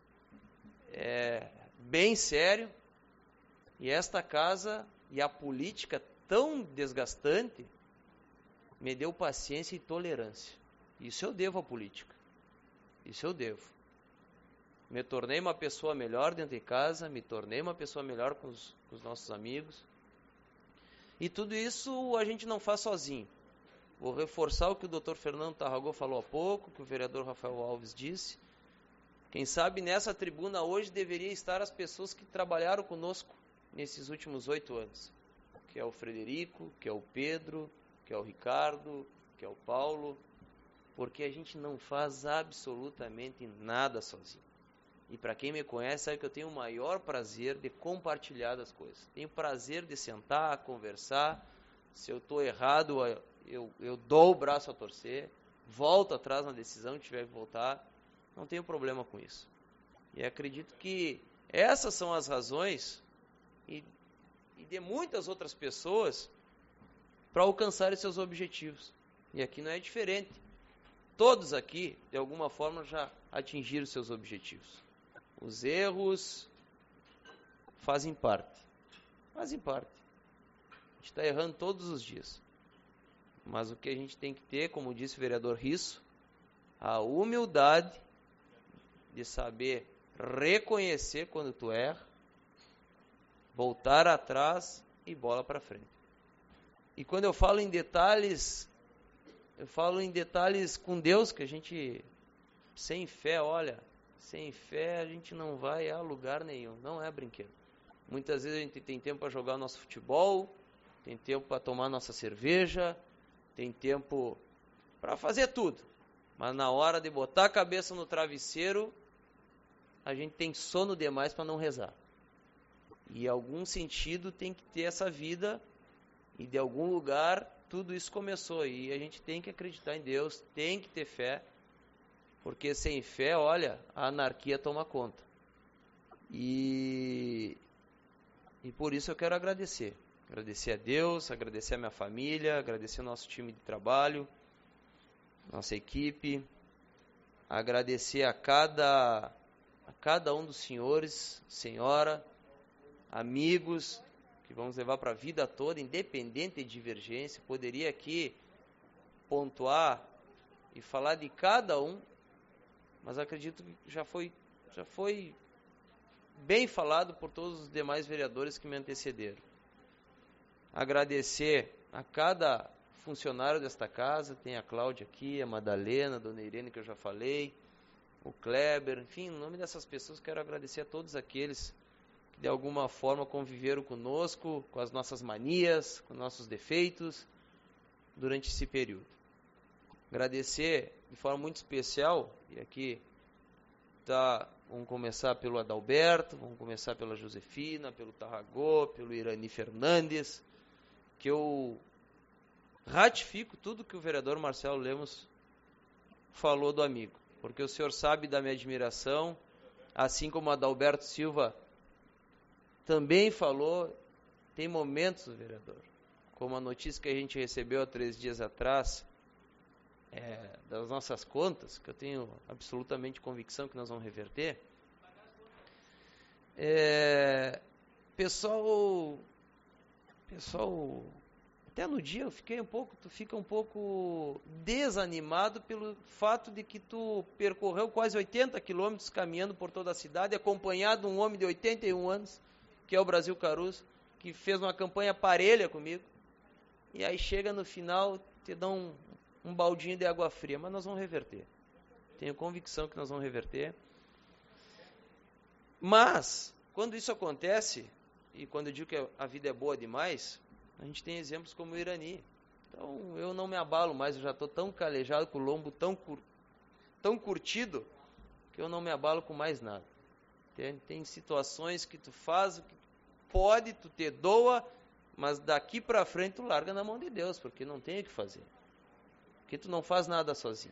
bem sério. E esta casa e a política tão desgastante me deu paciência e tolerância. Isso eu devo à política. Isso eu devo. Me tornei uma pessoa melhor dentro de casa, me tornei uma pessoa melhor com os nossos amigos. E tudo isso a gente não faz sozinho. Vou reforçar o que o Dr. Fernando Tarragó falou há pouco, que o vereador Rafael Alves disse. Quem sabe nessa tribuna hoje deveria estar as pessoas que trabalharam conosco nesses últimos 8 anos. Que é o Frederico, que é o Pedro, que é o Ricardo, que é o Paulo. Porque a gente não faz absolutamente nada sozinho. E para quem me conhece, sabe que eu tenho o maior prazer de compartilhar das coisas. Tenho prazer de sentar, conversar. Se eu estou errado, eu dou o braço a torcer. Volto atrás na decisão que tiver que voltar. Não tenho problema com isso. E acredito que essas são as razões, e de muitas outras pessoas, para alcançarem seus objetivos. E aqui não é diferente. Todos aqui, de alguma forma, já atingiram seus objetivos. Os erros fazem parte. Fazem parte. A gente está errando todos os dias. Mas o que a gente tem que ter, como disse o vereador Risso, a humildade de saber reconhecer quando tu erra, voltar atrás e bola para frente. E quando eu falo em detalhes com Deus, que a gente, sem fé, sem fé a gente não vai a lugar nenhum, não é brinquedo. Muitas vezes a gente tem tempo para jogar nosso futebol, tem tempo para tomar nossa cerveja, tem tempo para fazer tudo. Mas na hora de botar a cabeça no travesseiro, a gente tem sono demais para não rezar. E em algum sentido tem que ter essa vida, e de algum lugar tudo isso começou. E a gente tem que acreditar em Deus, tem que ter fé, porque sem fé, a anarquia toma conta. E por isso eu quero agradecer. Agradecer a Deus, agradecer a minha família, agradecer ao nosso time de trabalho, nossa equipe, agradecer a cada um dos senhores, senhora, amigos, que vamos levar para a vida toda, independente de divergência. Poderia aqui pontuar e falar de cada um, mas acredito que já foi bem falado por todos os demais vereadores que me antecederam. Agradecer a cada funcionário desta casa, tem a Cláudia aqui, a Madalena, a Dona Irene, que eu já falei, o Kleber, enfim, em nome dessas pessoas quero agradecer a todos aqueles que de alguma forma conviveram conosco, com as nossas manias, com nossos defeitos, durante esse período. Agradecer de forma muito especial, e aqui vamos começar pelo Adalberto, vamos começar pela Josefina, pelo Tarragó, pelo Irani Fernandes, que eu ratifico tudo que o vereador Marcelo Lemos falou do amigo, porque o senhor sabe da minha admiração, assim como o Adalberto Silva também falou. Tem momentos, vereador, como a notícia que a gente recebeu há 3 dias atrás, das nossas contas, que eu tenho absolutamente convicção que nós vamos reverter, pessoal, até no dia tu fica um pouco desanimado pelo fato de que tu percorreu quase 80 quilômetros caminhando por toda a cidade, acompanhado de um homem de 81 anos, que é o Brasil Caruso, que fez uma campanha parelha comigo, e aí chega no final, te dão um baldinho de água fria, mas nós vamos reverter. Tenho convicção que nós vamos reverter. Mas, quando isso acontece, e quando eu digo que a vida é boa demais, a gente tem exemplos como o Irani. Então, eu não me abalo mais, eu já estou tão calejado, com o lombo tão curtido, que eu não me abalo com mais nada. Tem situações que tu faz, que tu te doa, mas daqui para frente tu larga na mão de Deus, porque não tem o que fazer. Porque tu não faz nada sozinho.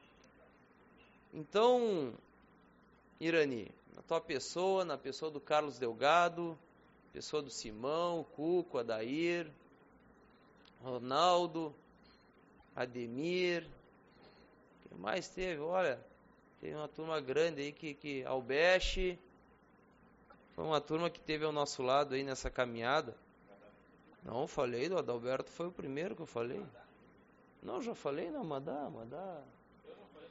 Então, Irani, na tua pessoa, na pessoa do Carlos Delgado, pessoa do Simão, Cuco, Adair, Ronaldo, Ademir, quem mais teve? Olha, tem uma turma grande aí que Albeche, foi uma turma que teve ao nosso lado aí nessa caminhada. Não, falei do Adalberto, foi o primeiro que eu falei. Não, já falei, não, Madá. Eu não falei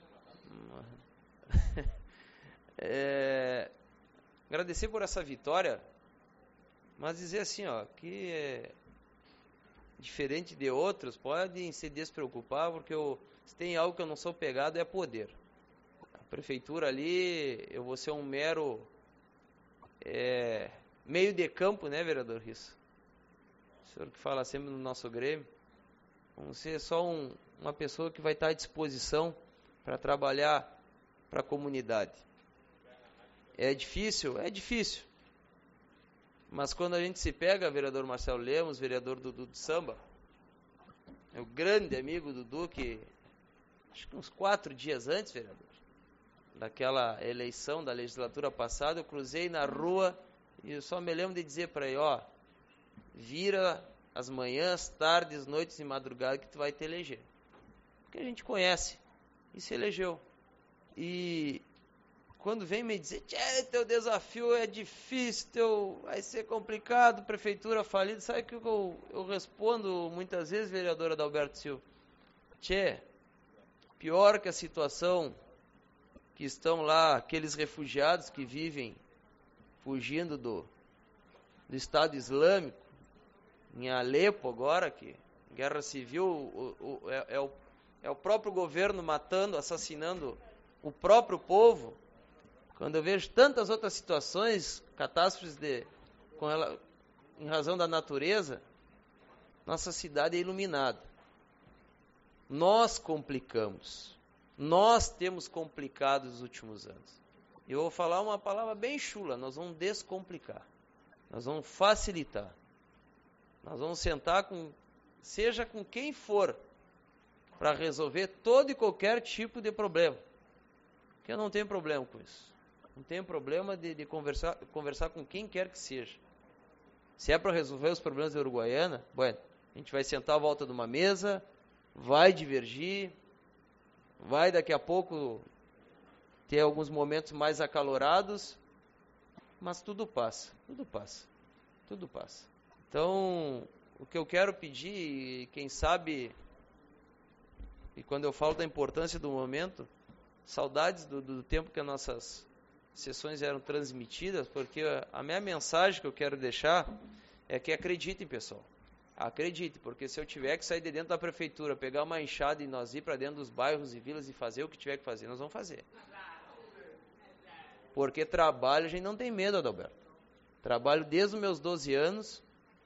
nada. Agradecer por essa vitória, mas dizer assim, que diferente de outros, podem se despreocupar, porque se tem algo que eu não sou pegado é poder. A prefeitura ali, eu vou ser um mero meio de campo, né, vereador Risso? O senhor que fala sempre no nosso Grêmio. Vamos ser só uma pessoa que vai estar à disposição para trabalhar para a comunidade. É difícil? É difícil. Mas quando a gente se pega, vereador Marcelo Lemos, vereador Dudu de Samba, meu grande amigo Dudu, que acho que uns 4 dias antes, vereador, daquela eleição da legislatura passada, eu cruzei na rua e eu só me lembro de dizer para ele, vira as manhãs, tardes, noites e madrugada que tu vai te eleger. Porque a gente conhece. E se elegeu. E quando vem me dizer, teu desafio é difícil, vai ser complicado, prefeitura falida, sabe o que eu respondo muitas vezes, vereadora Adalberto Silva? Pior que a situação que estão lá, aqueles refugiados que vivem fugindo do Estado Islâmico, em Alepo agora, que guerra civil, é o próprio governo matando, assassinando o próprio povo. Quando eu vejo tantas outras situações, catástrofes em razão da natureza, nossa cidade é iluminada. Nós complicamos. Nós temos complicado nos últimos anos. Eu vou falar uma palavra bem chula, nós vamos descomplicar. Nós vamos facilitar. Nós vamos sentar seja com quem for, para resolver todo e qualquer tipo de problema. Porque eu não tenho problema com isso. Não tenho problema de conversar com quem quer que seja. Se é para resolver os problemas da Uruguaiana, a gente vai sentar à volta de uma mesa, vai divergir, vai daqui a pouco ter alguns momentos mais acalorados, mas tudo passa, tudo passa, tudo passa. Então, o que eu quero pedir, quem sabe, e quando eu falo da importância do momento, saudades do tempo que as nossas sessões eram transmitidas, porque a minha mensagem que eu quero deixar é que acreditem, pessoal. Acredite, porque se eu tiver que sair de dentro da prefeitura, pegar uma enxada e nós ir para dentro dos bairros e vilas e fazer o que tiver que fazer, nós vamos fazer. Porque trabalho, a gente não tem medo, Adalberto. Trabalho desde os meus 12 anos,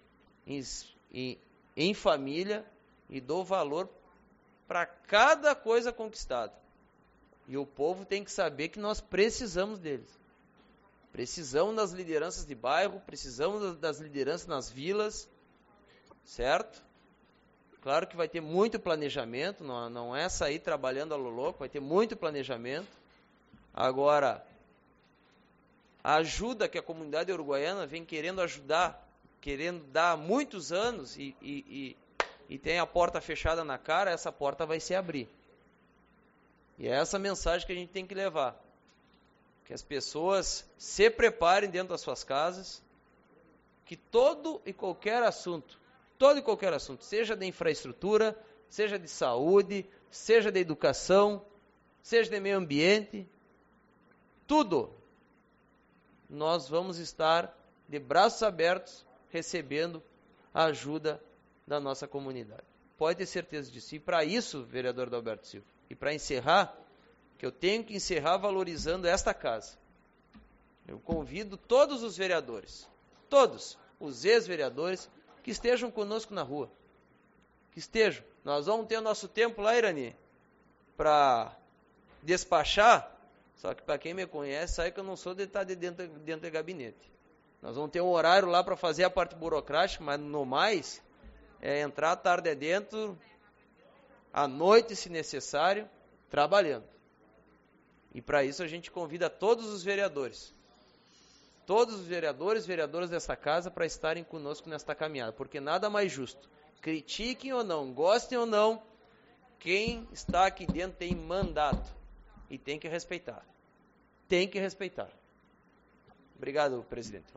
em família, e dou valor para cada coisa conquistada. E o povo tem que saber que nós precisamos deles. Precisamos das lideranças de bairro, precisamos das lideranças nas vilas, certo? Claro que vai ter muito planejamento, não é sair trabalhando a lo louco, vai ter muito planejamento. Agora, a ajuda que a comunidade uruguaiana vem querendo ajudar, querendo dar há muitos anos e tem a porta fechada na cara, essa porta vai se abrir. E é essa mensagem que a gente tem que levar. Que as pessoas se preparem dentro das suas casas, que todo e qualquer assunto, seja de infraestrutura, seja de saúde, seja de educação, seja de meio ambiente, tudo, nós vamos estar de braços abertos, recebendo a ajuda da nossa comunidade. Pode ter certeza disso. E para isso, vereador Adalberto Silva, e para encerrar, que eu tenho que encerrar valorizando esta casa. Eu convido todos os vereadores, todos os ex-vereadores, que estejam conosco na rua. Que estejam. Nós vamos ter o nosso tempo lá, Irani, para despachar, só que para quem me conhece, sabe que eu não sou de estar dentro de gabinete. Nós vamos ter um horário lá para fazer a parte burocrática, mas no mais, é entrar à tarde dentro, à noite, se necessário, trabalhando. E para isso a gente convida todos os vereadores vereadoras dessa casa para estarem conosco nesta caminhada, porque nada mais justo. Critiquem ou não, gostem ou não, quem está aqui dentro tem mandato e tem que respeitar. Tem que respeitar. Obrigado, presidente.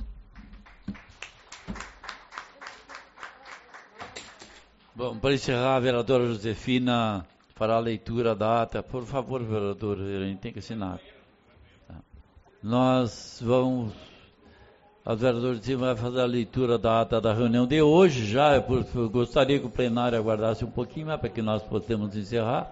Bom, para encerrar, a vereadora Josefina fará a leitura da ata. Por favor, vereador, a gente tem que assinar. Tá. Nós vamos... A vereadora Josefina vai fazer a leitura da ata da reunião de hoje já. Eu gostaria que o plenário aguardasse um pouquinho mais para que nós possamos encerrar.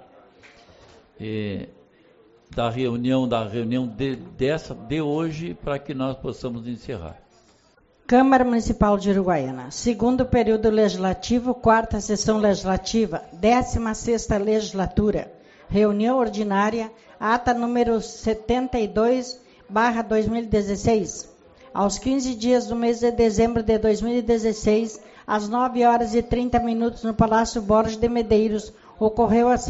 Da reunião de hoje, para que nós possamos encerrar. Câmara Municipal de Uruguaiana, segundo período legislativo, quarta sessão legislativa, 16ª legislatura, reunião ordinária, ata número 72/2016, aos 15 dias do mês de dezembro de 2016, às 9h30, no Palácio Borges de Medeiros, ocorreu a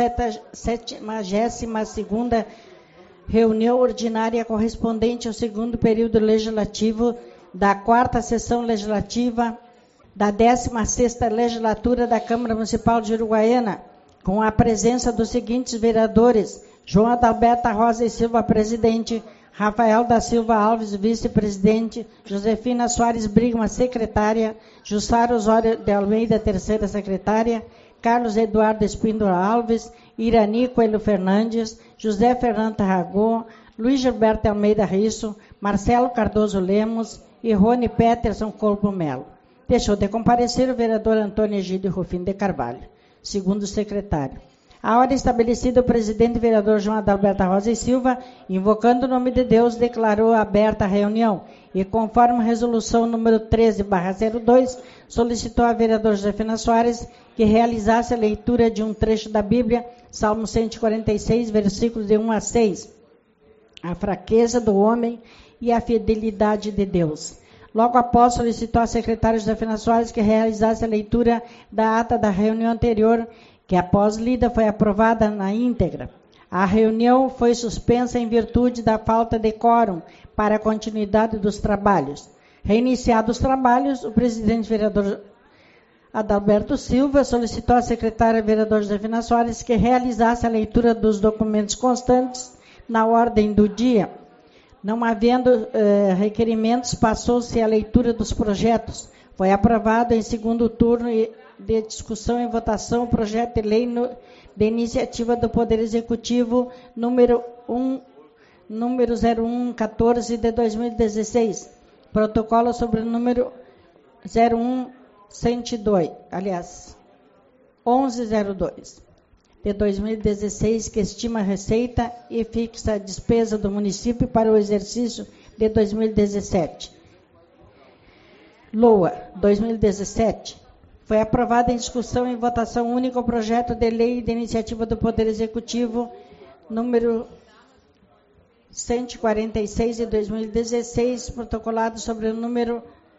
72ª reunião ordinária correspondente ao segundo período legislativo da quarta sessão legislativa da 16ª legislatura da Câmara Municipal de Uruguaiana, com a presença dos seguintes vereadores: João Adalberto Rosa e Silva, presidente; Rafael da Silva Alves, vice-presidente; Josefina Soares Brigman, secretária; Jussara Osório de Almeida, terceira secretária; Carlos Eduardo Espíndola Alves, Irani Coelho Fernandes, José Fernando Tarragó, Luiz Gilberto Almeida Risso, Marcelo Cardoso Lemos e Rony Peterson Colpo Melo. Deixou de comparecer o vereador Antônio Egídio Rufino de Carvalho, segundo secretário. A hora estabelecida, o presidente vereador João Adalberto Rosa e Silva, invocando o nome de Deus, declarou aberta a reunião e, conforme a resolução número 13/02, solicitou a vereadora Josefina Soares que realizasse a leitura de um trecho da Bíblia, Salmo 146, versículos de 1 a 6. A fraqueza do homem e a fidelidade de Deus. Logo após, solicitou à secretária Josefina Soares que realizasse a leitura da ata da reunião anterior, que após lida foi aprovada na íntegra. A reunião foi suspensa em virtude da falta de quórum para a continuidade dos trabalhos. Reiniciados os trabalhos, o presidente vereador Adalberto Silva solicitou à secretária vereadora Josefina Soares que realizasse a leitura dos documentos constantes na ordem do dia. Não havendo requerimentos, passou-se a leitura dos projetos. Foi aprovado em segundo turno de discussão e votação o projeto de lei de iniciativa do Poder Executivo número 0114 de 2016. Protocolo sobre o número 0102, aliás, 1102 de 2016, que estima a receita e fixa a despesa do município para o exercício de 2017. LOA 2017. Foi aprovado em discussão e votação única o projeto de lei de iniciativa do Poder Executivo número 146 de 2016, protocolado sobre o número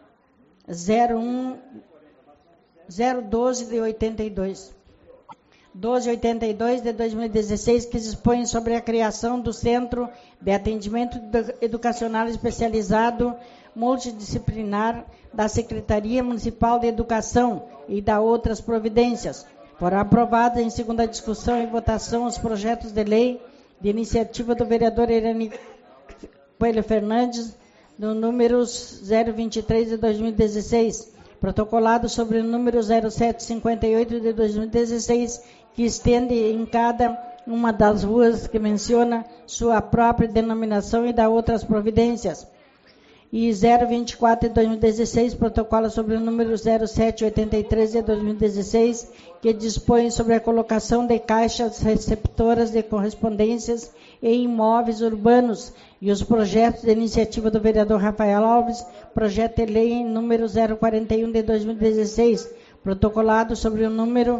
012 de 82. 1282 de 2016, que dispõe sobre a criação do Centro de Atendimento Educacional Especializado Multidisciplinar da Secretaria Municipal de Educação e da outras providências. Foram aprovados em segunda discussão e votação os projetos de lei de iniciativa do vereador Irani Coelho Fernandes, no números 023 de 2016, protocolado sobre o número 0758 de 2016, que estende em cada uma das ruas que menciona sua própria denominação e dá outras providências. E 024 de 2016, protocolo sobre o número 0783 de 2016, que dispõe sobre a colocação de caixas receptoras de correspondências em imóveis urbanos, e os projetos de iniciativa do vereador Rafael Alves, projeto de lei número 041 de 2016, protocolado sobre o número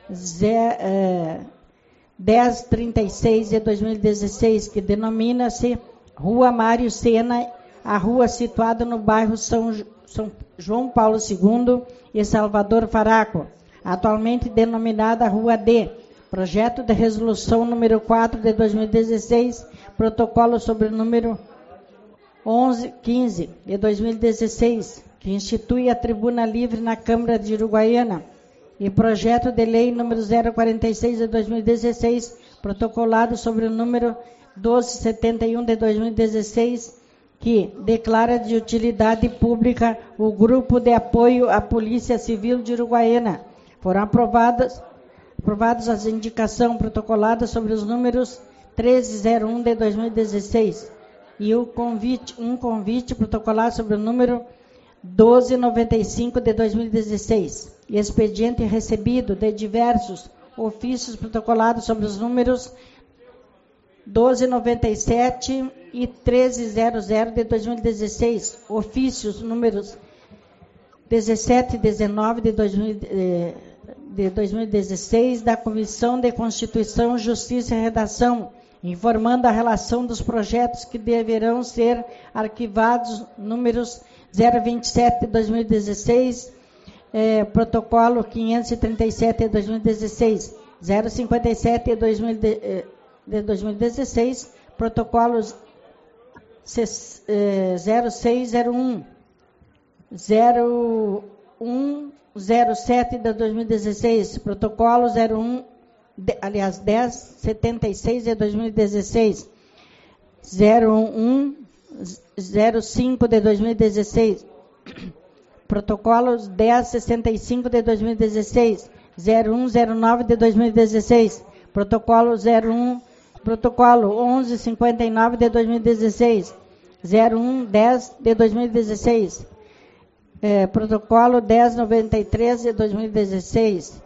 1036 de 2016, que denomina-se Rua Mário Sena, a rua situada no bairro São João Paulo II e Salvador Faraco, atualmente denominada Rua D. Projeto de resolução número 4 de 2016, protocolo sobre o número 1115 de 2016, que institui a tribuna livre na Câmara de Uruguaiana, e projeto de lei número 046 de 2016, protocolado sobre o número 1271 de 2016, que declara de utilidade pública o Grupo de Apoio à Polícia Civil de Uruguaiana. Foram aprovadas as indicações protocoladas sobre os números 1301 de 2016 e um convite protocolado sobre o número 1295 de 2016. E expediente recebido de diversos ofícios protocolados sobre os números 1297 e 1300 de 2016, ofícios números 17 e 19 de 2016 da Comissão de Constituição, Justiça e Redação, informando a relação dos projetos que deverão ser arquivados, números 027 de 2016, protocolo 537 de 2016, 057 de 2016, protocolos 0601, 0107 de 2016, protocolo 1076 de 2016, 0105 de 2016, protocolos 1065 de 2016, 0109 de 2016, protocolo 1159 de 2016, 0110 de 2016, protocolo 1093 de 2016,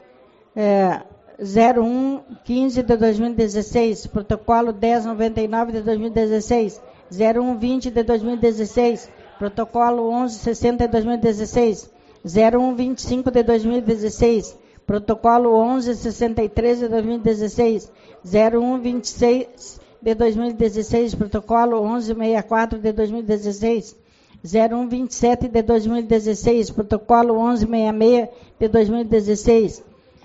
0115 de 2016, protocolo 1099 de 2016, 0120 de 2016, protocolo 1160 de 2016, 0125 de 2016, protocolo 1163 de 2016, 0126 de 2016, protocolo 1164 de 2016, 0127 de 2016, protocolo 1166 de 2016,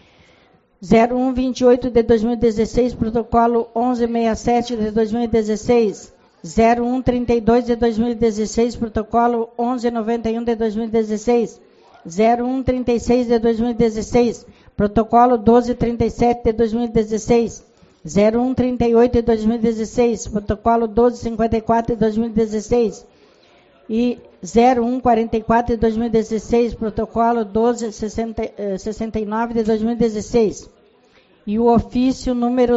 0128 de 2016, protocolo 1167 de 2016, 0132 de 2016, protocolo 1191 de 2016, 0136 de 2016, protocolo 1237 de 2016, 0138 de 2016, protocolo 1254 de 2016 e 0144 de 2016, protocolo 1269 de 2016 e o ofício número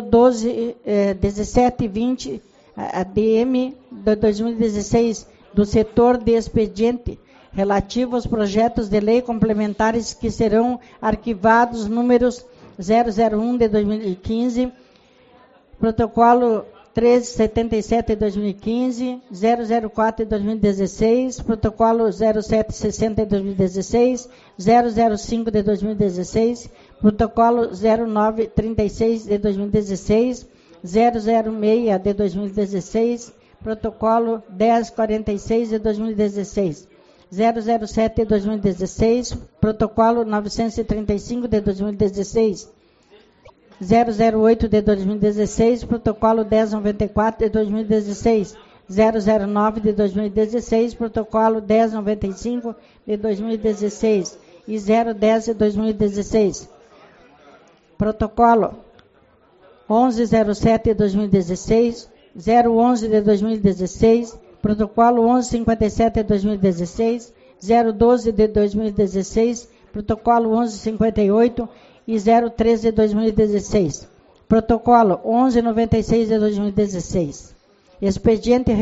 1720 ADM de 2016 do setor de expediente relativo aos projetos de lei complementares que serão arquivados números 001 de 2015, protocolo 1377 de 2015, 004 de 2016, protocolo 0760 de 2016, 005 de 2016, protocolo 0936 de 2016, 006 de 2016, protocolo 1046 de 2016, 007 de 2016, protocolo 935 de 2016, 008 de 2016, protocolo 1094 de 2016, 009 de 2016, protocolo 1095 de 2016 e 010 de 2016, protocolo 1107 de 2016, 011 de 2016, protocolo 1157 de 2016, 012 de 2016, protocolo 1158 e 013 de 2016. Protocolo 1196 de 2016. Expediente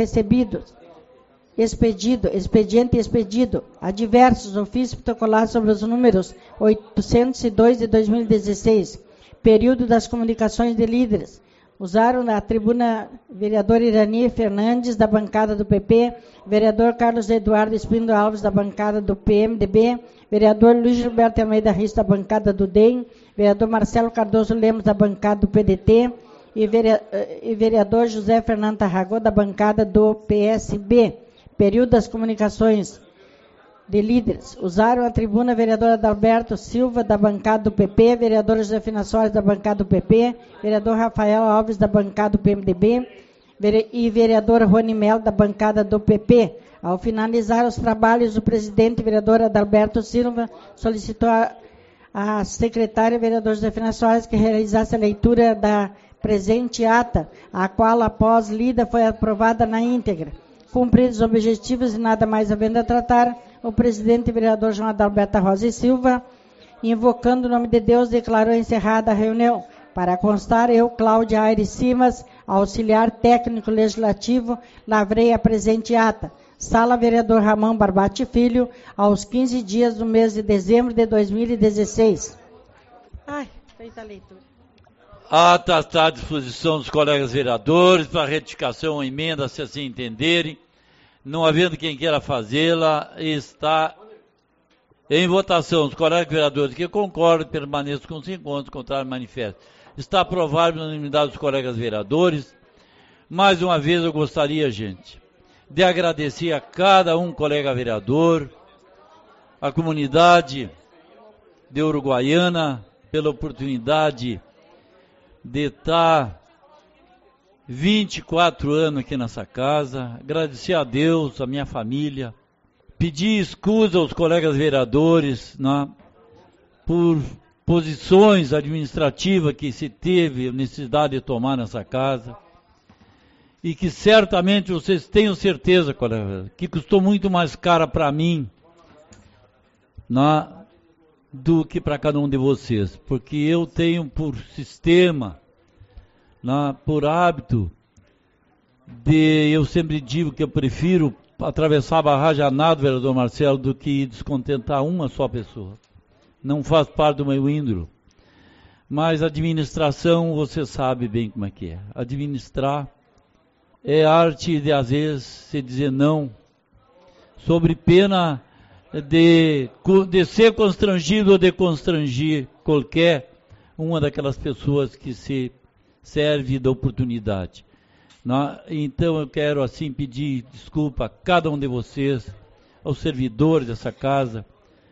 expedido a diversos ofícios protocolados sobre os números 802 de 2016. Período das comunicações de líderes. Usaram na tribuna vereador Irani Fernandes, da bancada do PP, vereador Carlos Eduardo Espíndola Alves, da bancada do PMDB, vereador Luiz Gilberto Almeida Rios, da bancada do DEM, vereador Marcelo Cardoso Lemos, da bancada do PDT, e vereador José Fernando Tarragó, da bancada do PSB. Período das comunicações de líderes. Usaram a tribuna vereador Adalberto Silva, da bancada do PP, vereador Josefina Soares, da bancada do PP, vereador Rafael Alves, da bancada do PMDB, e vereador Rony Melo, da bancada do PP. Ao finalizar os trabalhos, o presidente, vereador Adalberto Silva, solicitou à secretária, vereador Josefina Soares, que realizasse a leitura da presente ata, a qual, após lida, foi aprovada na íntegra. Cumpridos os objetivos e nada mais havendo a tratar, o presidente, vereador João Adalberto Rosa e Silva, invocando o nome de Deus, declarou encerrada a reunião. Para constar, eu, Cláudia Aires Simas, auxiliar técnico legislativo, lavrei a presente ata. Sala Vereador Ramon Barbati Filho, aos 15 dias do mês de dezembro de 2016. Feita a leitura. A ata está à disposição dos colegas vereadores para retificação ou emenda, se assim entenderem. Não havendo quem queira fazê-la, está em votação. Os colegas vereadores que concordam permaneçam com 5 votos, contrário manifesto. Está aprovado na unanimidade dos colegas vereadores. Mais uma vez eu gostaria, gente, de agradecer a cada um colega vereador, a comunidade de Uruguaiana, pela oportunidade de estar 24 anos aqui nessa casa, agradecer a Deus, a minha família, pedir escusa aos colegas vereadores, né, por posições administrativas que se teve necessidade de tomar nessa casa, e que certamente vocês tenham certeza, colega, que custou muito mais caro para mim, né, do que para cada um de vocês, porque eu tenho por sistema, por hábito, eu sempre digo que eu prefiro atravessar a barragem a nado, vereador Marcelo, do que descontentar uma só pessoa. Não faz parte do meu índolo. Mas administração, você sabe bem como é que é. Administrar é arte de, às vezes, se dizer não, sobre pena de ser constrangido ou de constrangir qualquer uma daquelas pessoas que se serve da oportunidade. Então eu quero assim pedir desculpa a cada um de vocês, aos servidores dessa casa,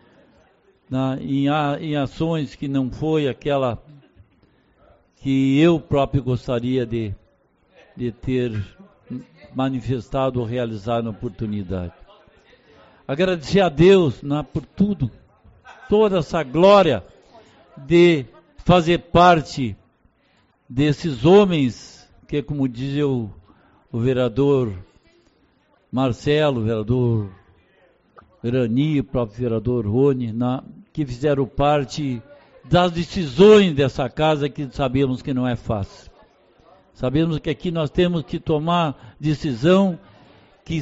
em ações que não foi aquela que eu próprio gostaria de ter manifestado ou realizado na oportunidade. Agradecer a Deus por tudo, toda essa glória de fazer parte desses homens, que como dizia o vereador Marcelo, o vereador Irani, o próprio vereador Rony, que fizeram parte das decisões dessa casa, que sabemos que não é fácil. Sabemos que aqui nós temos que tomar decisão que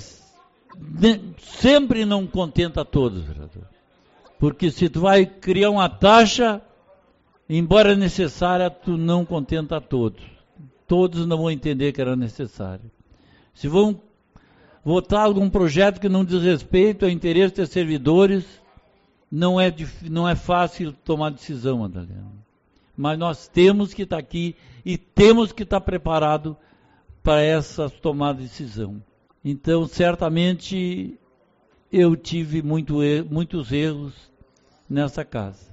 sempre não contenta a todos, vereador. Porque se tu vai criar uma taxa, embora necessária, tu não contenta a todos. Todos não vão entender que era necessário. Se vão votar algum projeto que não diz respeito ao interesse dos servidores, não é fácil tomar decisão, Madalena. Mas nós temos que estar aqui e temos que estar preparados para essa tomada de decisão. Então, certamente, eu tive muitos erros nessa casa.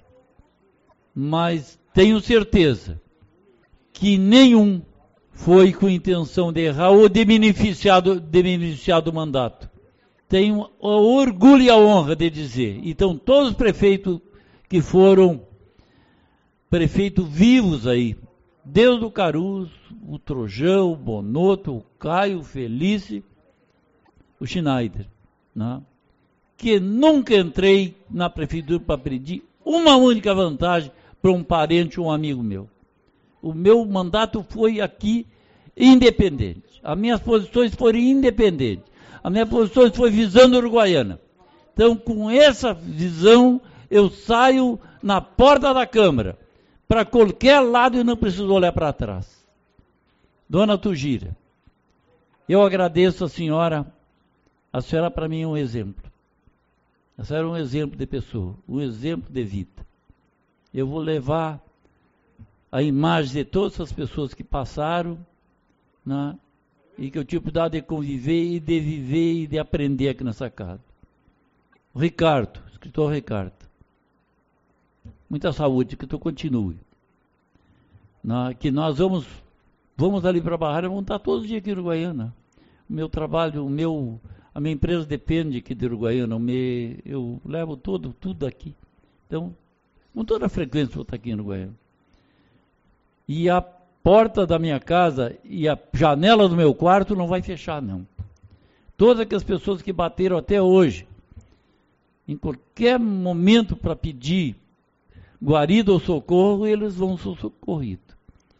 Mas tenho certeza que nenhum foi com intenção de errar ou de beneficiar do mandato. Tenho o orgulho e a honra de dizer. Então, todos os prefeitos que foram prefeitos vivos aí, desde o Caruso, o Trojão, o Bonotto, o Caio, o Felice, o Schneider, né? Que nunca entrei na prefeitura para pedir uma única vantagem para um parente ou um amigo meu. O meu mandato foi aqui independente. As minhas posições foram independentes. A minha posição foi visando a Uruguaiana. Então, com essa visão, eu saio na porta da Câmara, para qualquer lado e não preciso olhar para trás. Dona Tugira, eu agradeço a senhora para mim é um exemplo. A senhora é um exemplo de pessoa, um exemplo de vida. Eu vou levar a imagem de todas as pessoas que passaram, né, e que eu tive cuidado de conviver e de viver e de aprender aqui nessa casa. O Ricardo, escritor Ricardo. Muita saúde, que tu continue. Que nós vamos ali para a Barrara, vamos estar todos os dias aqui em Uruguaiana. O meu trabalho, a minha empresa depende aqui de Uruguaiana, eu levo tudo aqui. Então, com toda a frequência vou estar aqui em Uruguaiana. E a porta da minha casa e a janela do meu quarto não vai fechar, não. Todas aquelas pessoas que bateram até hoje, em qualquer momento para pedir guarida ou socorro, eles vão ser socorridos.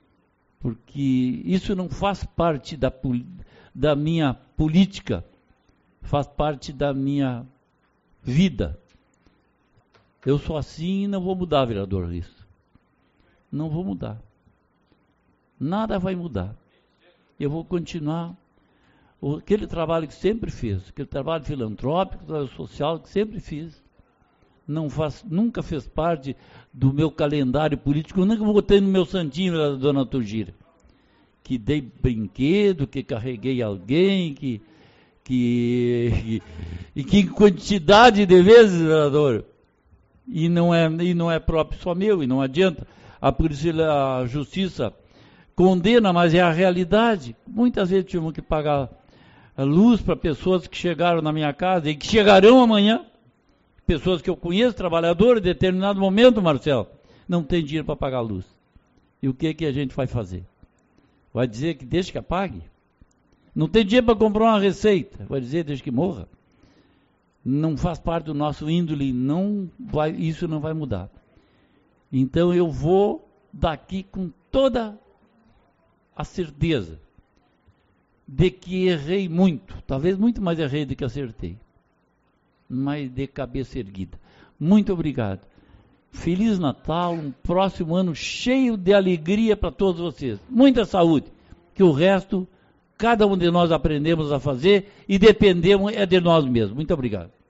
Porque isso não faz parte da minha política, faz parte da minha vida. Eu sou assim e não vou mudar, vereador Risto. Não vou mudar. Nada vai mudar. Eu vou continuar aquele trabalho que sempre fiz, aquele trabalho filantrópico, trabalho social que sempre fiz. Nunca fez parte do meu calendário político, eu nunca botei no meu santinho da dona Tugira. Que dei brinquedo, que carreguei alguém, que em quantidade de vezes, vereador. E não é próprio só meu, e não adianta. A justiça condena, mas é a realidade. Muitas vezes tivemos que pagar a luz para pessoas que chegaram na minha casa e que chegarão amanhã. Pessoas que eu conheço, trabalhadores, em determinado momento, Marcelo, não tem dinheiro para pagar a luz. E o que a gente vai fazer? Vai dizer que deixa que apague? Não tem dinheiro para comprar uma receita. Vai dizer deixa que morra? Não faz parte do nosso índole, isso não vai mudar. Então eu vou daqui com toda a certeza de que errei muito, talvez muito mais errei do que acertei, mas de cabeça erguida. Muito obrigado. Feliz Natal, um próximo ano cheio de alegria para todos vocês. Muita saúde, que o resto, cada um de nós aprendemos a fazer e dependemos é de nós mesmos. Muito obrigado.